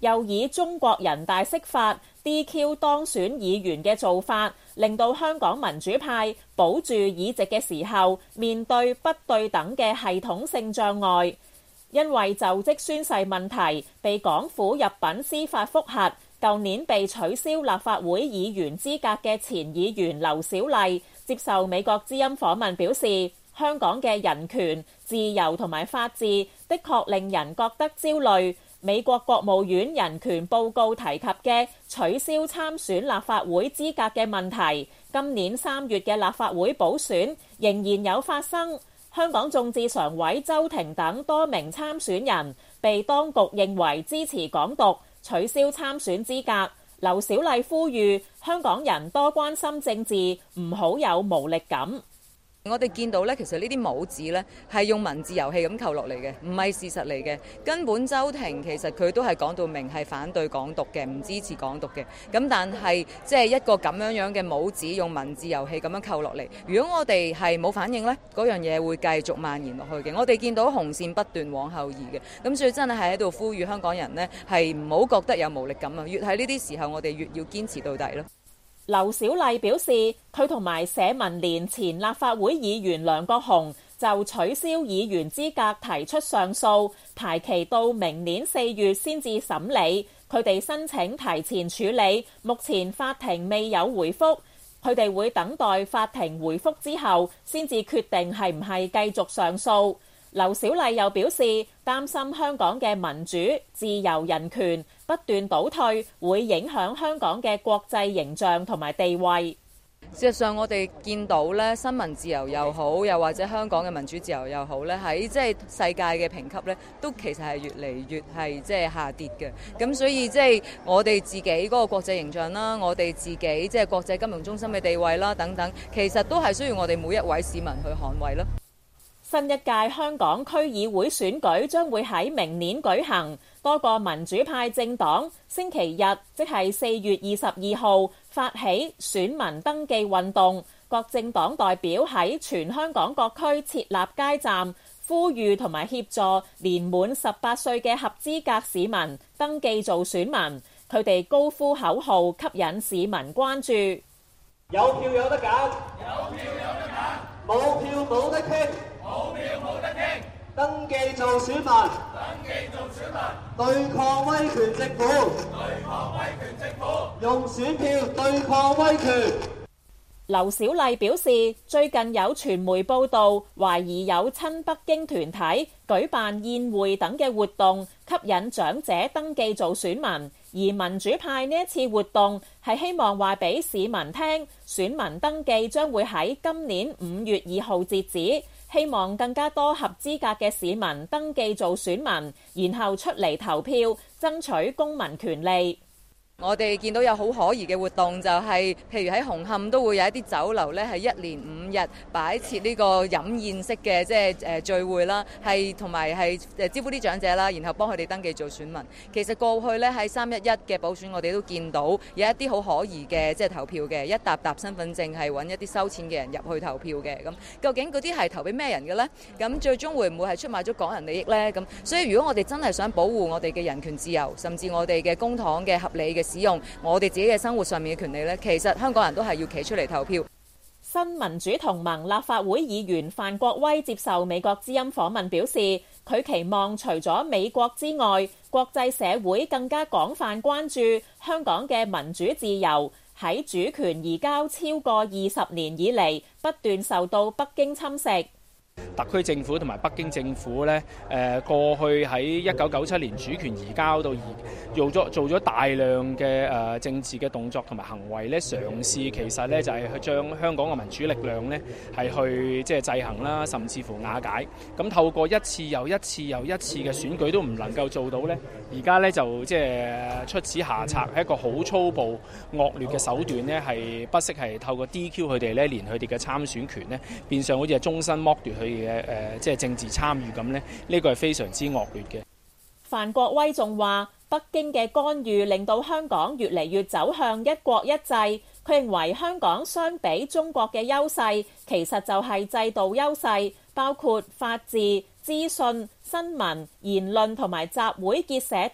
又以中國人大釋法 DQ 當選議員嘅做法，令到香港民主派保住議席嘅時候面對不對等嘅系統性障礙。因為就職宣誓問題被港府入稟司法覆核，舊年被取消立法會議員資格嘅前議員劉小麗接受美國之音訪問表示，香港嘅人權、自由同埋法治的確令人覺得焦慮。美國國務院人權報告提及嘅取消參選立法會資格嘅問題，今年3月嘅立法會補選仍然有發生。香港眾志常委周庭等多名參選人被當局認為支持港獨，取消參選資格。劉小麗呼籲香港人多關心政治，唔好有無力感。 我哋見到咧，其實呢啲帽子咧係用文字遊戲咁扣落嚟嘅，唔係事實嚟嘅。根本周庭其實佢都係講到明係反對港獨嘅，唔支持港獨嘅。咁但係即係一個咁樣嘅帽子用文字遊戲咁樣扣落嚟，如果我哋係冇反應呢，嗰樣嘢會繼續蔓延落去嘅。我哋見到紅線不斷往後移嘅，咁所以真係喺度呼籲香港人呢係唔好覺得有無力感啊！越喺呢啲時候，我哋越要堅持到底咯。 劉小麗表示，佢同埋社民連前立法會議員梁國雄就取消議員資格提出上訴，排期到明年4月先至審理。佢哋申請提前處理，目前法庭未有回覆，佢哋會等待法庭回覆之後先至決定係唔係繼續上訴。劉小麗又表示，擔心香港嘅民主、自由、人權不斷倒退，會影響香港嘅國際形象同埋地位。 事實上，我哋見到咧，新聞自由又好，又或者香港嘅民主自由又好咧，喺即係世界嘅評級咧，都其實係越嚟越係即係下跌嘅。咁所以即係我哋自己嗰個國際形象啦，我哋自己即係國際金融中心嘅地位啦等等，其實都係需要我哋每一位市民去捍衛咯。 新一屆香港區議會選舉將會喺明年舉行，多個民主派政黨星期日即係4月22號發起選民登記運動，各政黨代表喺全香港各區設立街站，呼籲同埋協助年滿18歲嘅合資格市民登記做選民。佢哋高呼口號，吸引市民關注。 有票有得揀，有票有得揀，冇票冇得傾。冇票冇得傾，登記做選民，登記做選民，對抗威權政府，對抗威權政府，用選票對抗威權。 劉小麗表示，最近有傳媒報道，懷疑有親北京團體舉辦宴會等嘅活動，吸引長者登記做選民。而民主派呢一次活動係希望話俾市民聽，選民登記將會喺今年5月2號截止。希望更加多合資格嘅市民登記做選民，然後出嚟投票，爭取公民權利。 我哋見到有好可疑嘅活動，就係譬如喺紅磡都會有一啲酒樓呢係1連5日擺設呢個飲宴式嘅即係聚會啦，係同埋係招呼啲長者啦，然後幫佢哋登記做選民。其實過去呢喺311嘅補選，我哋都見到有一啲好可疑嘅即係投票嘅，一沓沓身份證係揾一啲收錢嘅人入去投票嘅。咁究竟嗰啲係投俾咩人嘅呢？咁最終會唔會係出賣咗港人利益呢？咁所以如果我哋真係想保護我哋嘅人權自由，甚至我哋嘅公帑嘅合理嘅使用，我哋自己嘅生活上面嘅權利呢，其實香港人都係要企出嚟投票。 新民主同盟立法會議員范國威接受美國之音訪問表示，佢期望除咗美國之外，國際社會更加廣泛關注香港嘅民主自由喺主權移交超過20年以嚟不斷受到北京侵蝕。 特區政府同埋北京政府咧，過去喺1997年主權移交到做咗大量嘅政治嘅動作同埋行為咧，嘗試其實咧就係去將香港嘅民主力量咧係去即係制衡啦，甚至乎瓦解。咁透過一次又一次又一次嘅選舉都唔能夠做到咧，而家咧就即係出此下策，係一個好粗暴惡劣嘅手段咧，係不惜係透過 DQ 佢哋咧，連佢哋嘅參選權咧，變相好似係終身剝奪佢嘅即係政治參與咁咧，呢個係非常之惡劣嘅。 范國威仲話，北京嘅干預令到香港越嚟越走向一國一制。佢認為香港相比中國嘅優勢，其實就係制度優勢，包括法治、資訊、新聞、言論同埋集會結社等。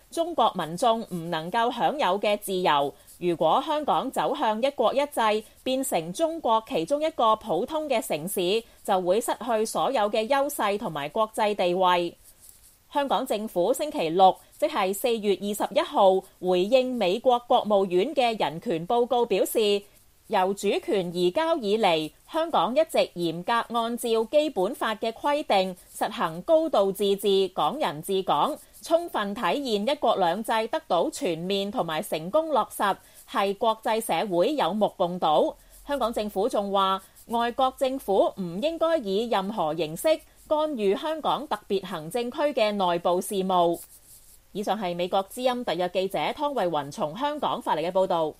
中國民眾唔能夠享有嘅自由。如果香港走向一國一制，變成中國其中一個普通嘅城市，就會失去所有嘅優勢同埋國際地位。香港政府星期六，即係4月21號，回應美國國務院嘅人權報告表示，由主權移交以嚟，香港一直嚴格按照基本法嘅規定，實行高度自治、港人治港，充分體現一國兩制得到全面同埋成功落實，係國際社會有目共睹。香港政府仲話，外國政府唔應該以任何形式干預香港特別行政區嘅內部事務。以上係美國之音特約記者湯慧雲從香港發嚟嘅報導。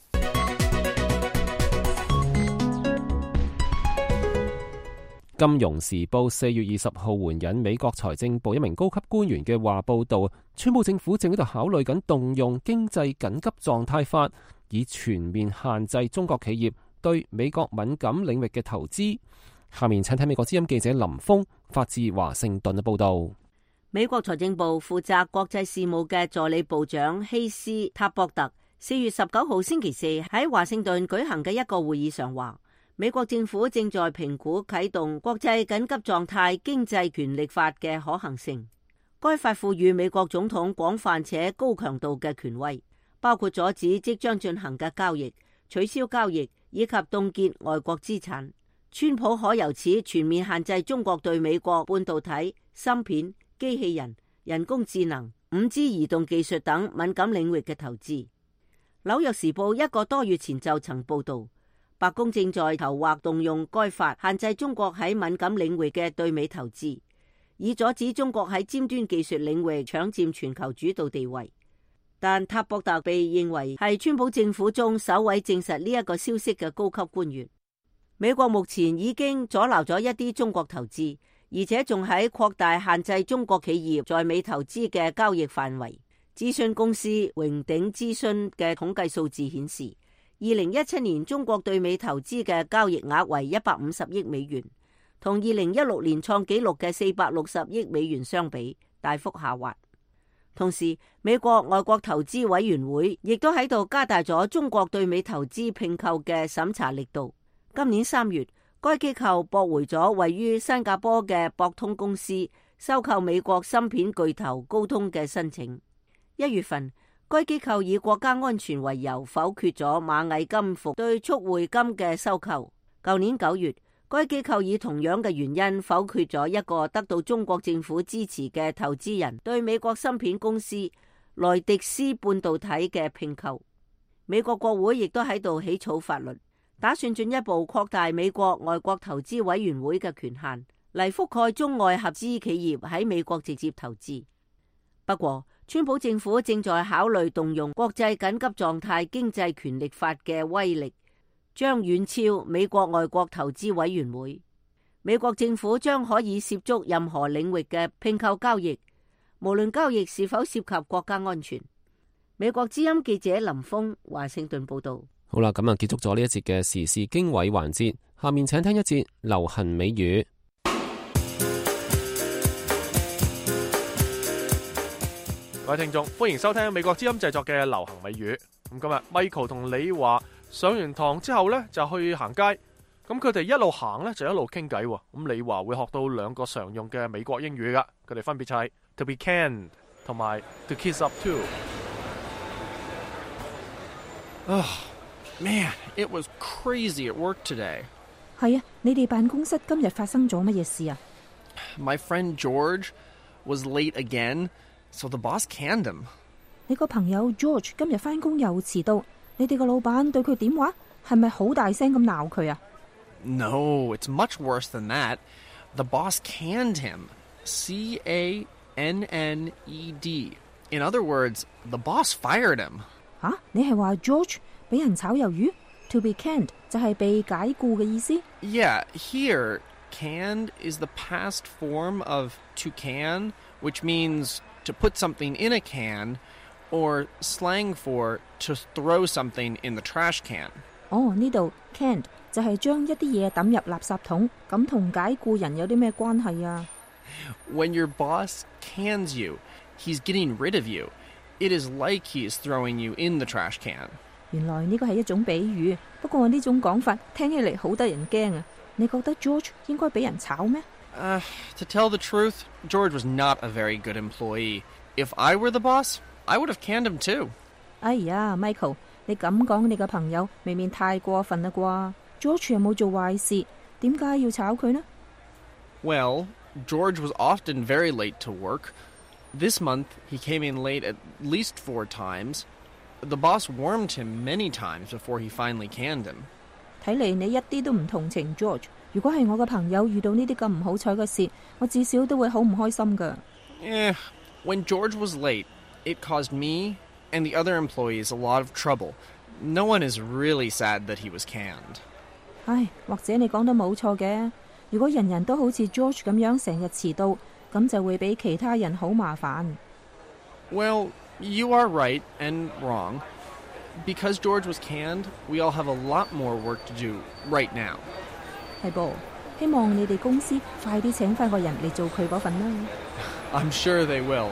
金融時報4月20號援引美國財政部一名高級官員嘅話報導，川普政府正喺度考慮緊動用經濟緊急狀態法，以全面限制中國企業對美國敏感領域嘅投資。下面請睇美國之音記者林峰發自華盛頓嘅報導。 美國財政部負責國際事務嘅助理部長希斯塔博特4月19號星期四喺華盛頓舉行嘅一個會議上話，美國政府正在評估啟動國際緊急狀態經濟權力法嘅可行性。該法賦予美國總統廣泛且高強度嘅權威，包括阻止即將進行嘅交易、取消交易以及凍結外國資產。川普可由此全面限制中國對美國半導體、芯片、機器人、人工智能、5G 移動技術等敏感領域嘅投資。紐約時報一個多月前就曾報道，白宮正在籌劃動用該法限制中國喺敏感領域嘅對美投資，以阻止中國喺尖端技術領域搶佔全球主導地位。但塔博特被認為係川普政府中首位證實呢一個消息嘅高級官員。美國目前已經阻撓咗一啲中國投資，而且仲喺擴大限制中國企業在美投資嘅交易範圍。諮詢公司榮鼎諮詢嘅統計數字顯示，2017年中國對美投資嘅交易額為150億美元，同2016年創紀錄嘅460億美元相比，大幅下滑。同時，美國外國投資委員會亦都喺度加大咗中國對美投資併購嘅審查力度。今年3月，該機構駁回咗位於新加坡嘅博通公司收購美國芯片巨頭高通嘅申請。1月份，該機構以國家安全為由否決咗螞蟻金服對速匯金嘅收購。舊年9月，該機構以同樣嘅原因否決咗一個得到中國政府支持嘅投資人對美國芯片公司萊迪斯半導體嘅併購。美國國會亦都喺度起草法律，打算進一步擴大美國外國投資委員會嘅權限，嚟覆蓋中外合資企業喺美國直接投資。不過，川普政府正在考慮動用國際緊急狀態經濟權力法嘅威力，將遠超美國外國投資委員會。美國政府將可以涉足任何領域嘅併購交易，無論交易是否涉及國家安全。美國之音記者林峰華盛頓報道。 好啦，咁啊結束咗呢一節嘅時事經緯環節，下面請聽一節流行美語。 各位聽眾，歡迎收聽美國之音製作嘅流行美語。咁今日 Michael 同李華上完堂之後呢，就去行街。咁佢哋一路行呢，就一路傾偈。咁李華會學到2個常用嘅美國英語噶，佢哋分別就係 to be canned 同埋 to kiss up to。 Man, it was crazy at work today. 係啊，你哋辦公室今日發生咗乜嘢事啊？ My friend George was late again, so the boss canned him. 你個朋友 George 今日返工又遲到，你哋個老闆對佢點話？係咪好大聲咁鬧佢啊？ No, it's much worse than that. The boss canned him. C-A-N-N-E-D. In other words, the boss fired him. 吓，你係話 George 俾人炒魷魚 ？To be canned 就係被解僱嘅意思。 Yeah, here, canned is the past form of to can, which means to put something in a can, or slang for to throw something in the trash can. 哦，呢度 canned 就係將一啲嘢抌入垃圾桶，咁同解僱人有啲咩關係啊？ When your boss cans you, he's getting rid of you. It is like he is throwing you in the trash can. 原來呢個係一種比喻，不過呢種講法聽起嚟好得人驚啊！你覺得 George 應該俾人炒咩 ？To tell the truth, George was not a very good employee. If I were the boss, I would have canned him too. 哎呀 ，Michael， 你咁講你嘅朋友未免太過分啦啩 ？George 有冇做壞事？點解要炒佢呢？ Well, George was often very late to work. This month, he came in late at least 4 times. The boss warned him many times before he finally canned him. 睇嚟你一啲都唔同情 George。如果係我嘅朋友遇到呢啲咁唔好彩嘅事，我至少都會好唔開心㗎。 When George was late, it caused me and the other employees a lot of trouble. No one is really sad that he was canned. 唉，或者你講得冇錯嘅。如果人人都好似 George 咁樣成日遲到，咁就會俾其他人好麻煩。 Well, you are right and wrong. Because George was canned, we all have a lot more work to do right now. 係噃，希望你哋公司快啲請返個人嚟做佢嗰份啦。 I'm sure they will.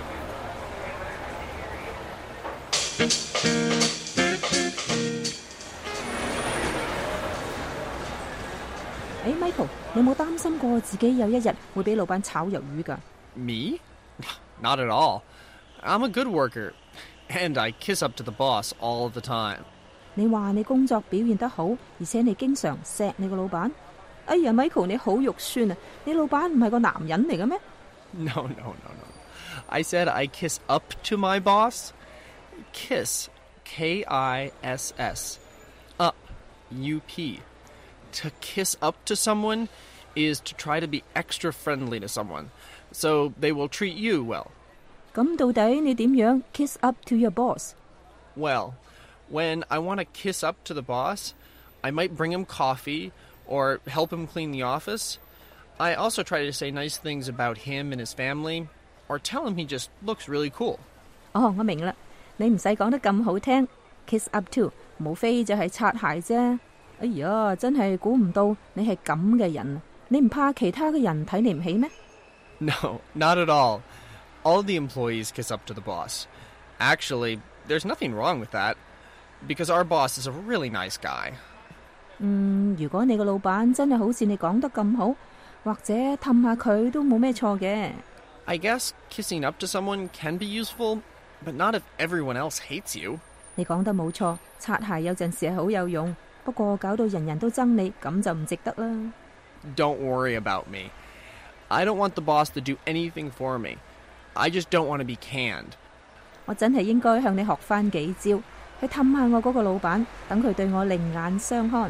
Michael， 你有冇擔心過自己有一日會俾老闆炒魷魚㗎？ Me? Not at all. I'm a good worker, and I kiss up to the boss all the time. 你話你工作表現得好，而且你經常錫你個老闆。哎呀 ，Michael， 你好肉酸啊！你老闆唔係個男人嚟嘅咩？ No. I said I kiss up to my boss. Kiss, K-I-S-S. Up, U-P. To kiss up to someone is to try to be extra friendly to someone, so they will treat you well. 咁到底你點樣 kiss up to your boss? Well, when I want to kiss up to the boss, I might bring him coffee or help him clean the office. I also try to say nice things about him and his family, or tell him he just looks really cool. 哦，我明啦，你唔使講得咁好聽 ，kiss up to 無非就係擦鞋啫。哎呀，真係估唔到你係咁嘅人，你唔怕其他嘅人睇你唔起咩？ No, not at all. All the employees kiss up to the boss. Actually, there's nothing wrong with that, because our boss is a really nice guy. 如果你個老闆真係好似你講得咁好，或者氹下佢都冇咩錯嘅。 I guess kissing up to someone can be useful, but not if everyone else hates you. 你講得冇錯，擦鞋有陣時係好有用，不過搞到人人都憎你，咁就唔值得啦。 Don't worry about me. I don't want the boss to do anything for me. I just don't want to be canned. 我真係應該向你學翻幾招，去氹下我嗰個老闆，等佢對我另眼相看。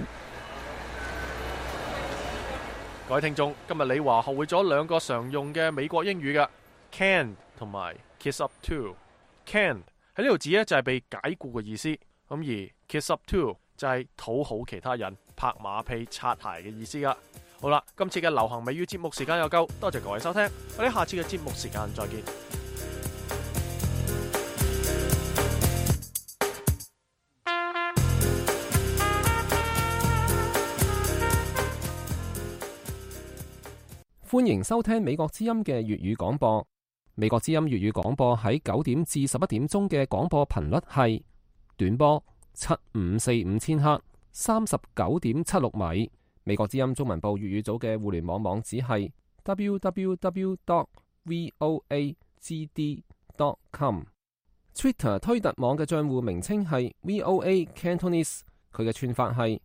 各位聽眾，今日李華學會咗2個常用嘅美國英語嘅 canned 同埋 kiss up to。canned 喺呢度指咧就係被解僱嘅意思，咁而 kiss up to 就係討好其他人、拍馬屁、擦鞋嘅意思噶。好啦，今次嘅流行美語節目時間又夠，多謝各位收聽，我哋下次嘅節目時間再見。 歡迎收聽美國之音嘅粵語廣播。美國之音粵語廣播喺9點至11點鐘嘅廣播頻率係短波7545千赫39.76米。美國之音中文部粵語組嘅互聯網網址係 www.voagd.com。Twitter 推特網嘅賬戶名稱係 VOA Cantonese， 佢嘅串法係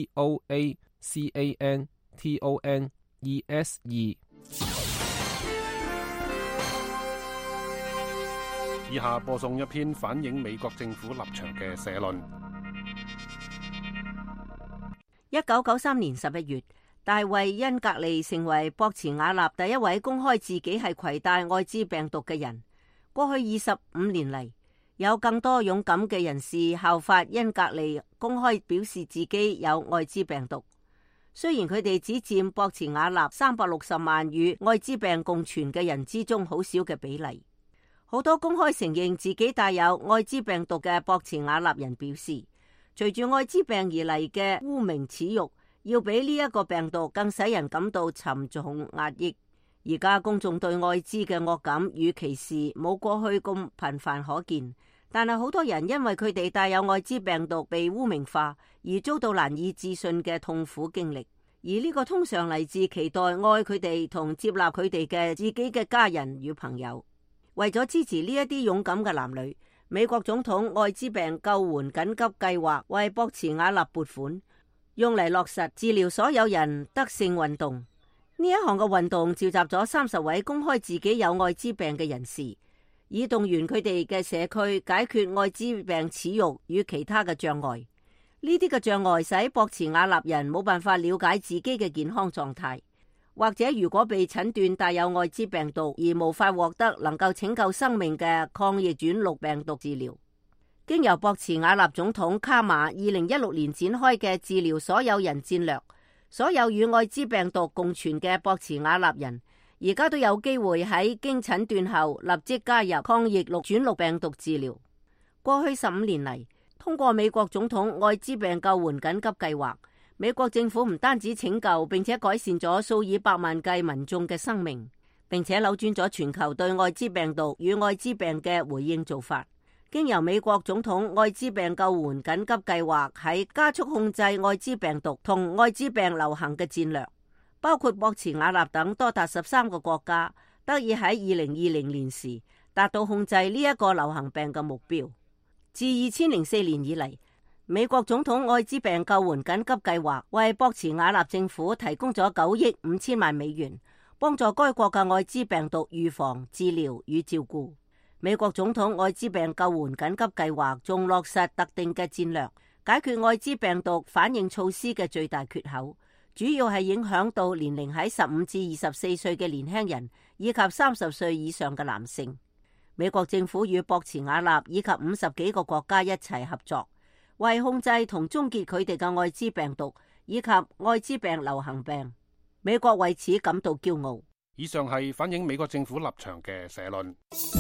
VOACANTONESE。 以下播送一篇反映美國政府立場嘅社論。 1993年11月，大衛恩格利成為博茨瓦納第一位公開自己係攜帶愛滋病毒嘅人。過去25年嚟，有更多勇敢嘅人士效法恩格利，公開表示自己有愛滋病毒。雖然佢哋只佔博茨瓦納360萬與愛滋病共存嘅人之中好少嘅比例。好多公開承認自己帶有愛滋病毒嘅博茨瓦納人表示，隨住愛滋病而嚟嘅污名恥辱，要比呢一個病毒更使人感到沉重壓抑。 而家公眾對愛滋嘅惡感與歧視冇過去咁頻繁可見，但係好多人因為佢哋帶有愛滋病毒被污名化，而遭到難以置信嘅痛苦經歷。而呢個通常嚟自期待愛佢哋同接納佢哋嘅自己嘅家人與朋友。為咗支持呢一啲勇敢嘅男女，美國總統愛滋病救援緊急計劃為博茨瓦納撥款，用嚟落實治療所有人德性運動。呢一項嘅運動召集咗30位公開自己有愛滋病嘅人士，以動員佢哋嘅社區解決愛滋病恥辱與其他嘅障礙。呢啲嘅障礙使博茨瓦納人冇辦法了解自己嘅健康狀態，或者如果被診斷帶有愛滋病毒而無法獲得能夠拯救生命嘅抗逆轉錄病毒治療。經由博茨瓦納總統卡馬2016年展開嘅治療所有人戰略，所有與愛滋病毒共存嘅博茨瓦納人而家都有機會喺經診斷後立即加入抗逆轉錄病毒治療。過去15年嚟，通過美國總統愛滋病救援緊急計劃，美國政府唔單止拯救並且改善咗數以百萬計民眾嘅生命，並且扭轉咗全球對愛滋病毒與愛滋病嘅回應做法。經由美國總統愛滋病救援緊急計劃喺加速控制愛滋病毒同愛滋病流行嘅戰略，包括博茨瓦納等多達13個國家得以喺2020年時達到控制呢一個流行病嘅目標。自2004年以嚟，美國總統愛滋病救援緊急計劃為博茨瓦納政府提供咗9億5千萬美元，幫助該國嘅愛滋病毒預防、治療與照顧。美國總統愛滋病救援緊急計劃仲落實特定嘅戰略，解決愛滋病毒反應措施嘅最大缺口，主要係影響到年齡喺15至24歲嘅年輕人以及30歲以上嘅男性。美國政府與博茨瓦納以及50幾個國家一齊合作，為控制同終結佢哋嘅愛滋病毒以及愛滋病流行病，美國為此感到驕傲。 以上係反映美國政府立場嘅社論。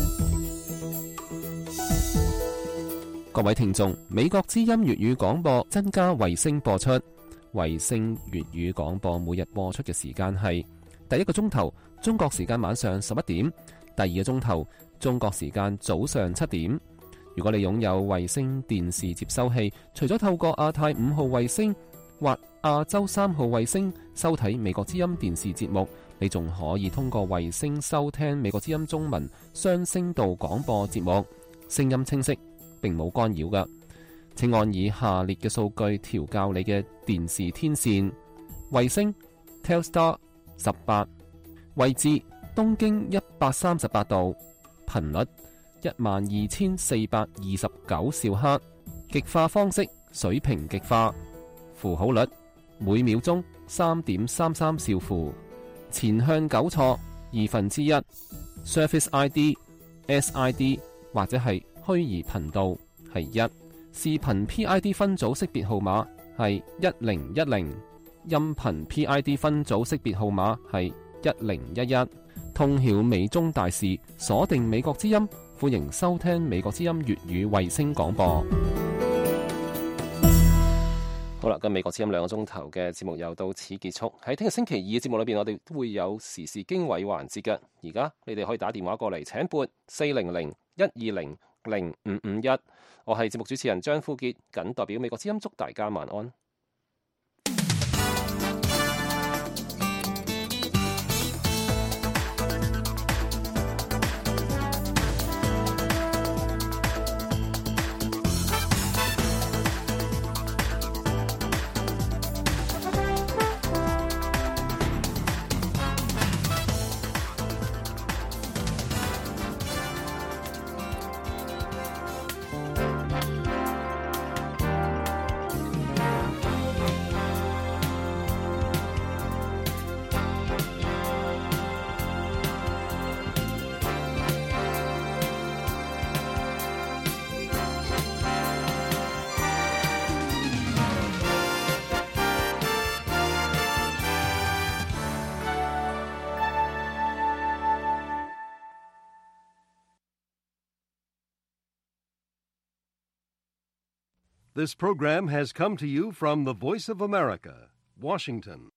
各位聽眾，美國之音粵語廣播增加衛星播出，衛星粵語廣播每日播出嘅時間係第一個鐘頭中國時間晚上11點，第二個鐘頭中國時間早上7點。如果你擁有衛星電視接收器，除咗透過亞太5號衛星或亞洲3號衛星收睇美國之音電視節目，你仲可以通過衛星收聽美國之音中文雙聲道廣播節目，聲音清晰，並冇干擾㗎。請按以下列嘅數據調校你嘅電視天線：衛星 Telstar 18，位置東經138度，頻率12429兆赫，極化方式水平極化，符號率每秒鐘3.33兆符，前向糾錯1/2， Surface ID、SID 或者係虛擬頻道係1，視頻 PID 分組識別號碼係1010，音頻 PID 分組識別號碼係1011。通曉美中大事，鎖定美國之音，歡迎收聽美國之音粵語衛星廣播。好啦，咁美國之音2個鐘頭嘅節目又到此結束。喺聽日星期二嘅節目裏邊，我哋都會有時事經緯環節嘅。而家你哋可以打電話過嚟，請撥400-120-0551。我係節目主持人張富傑，謹代表美國之音祝大家晚安。 This program has come to you from the Voice of America, Washington.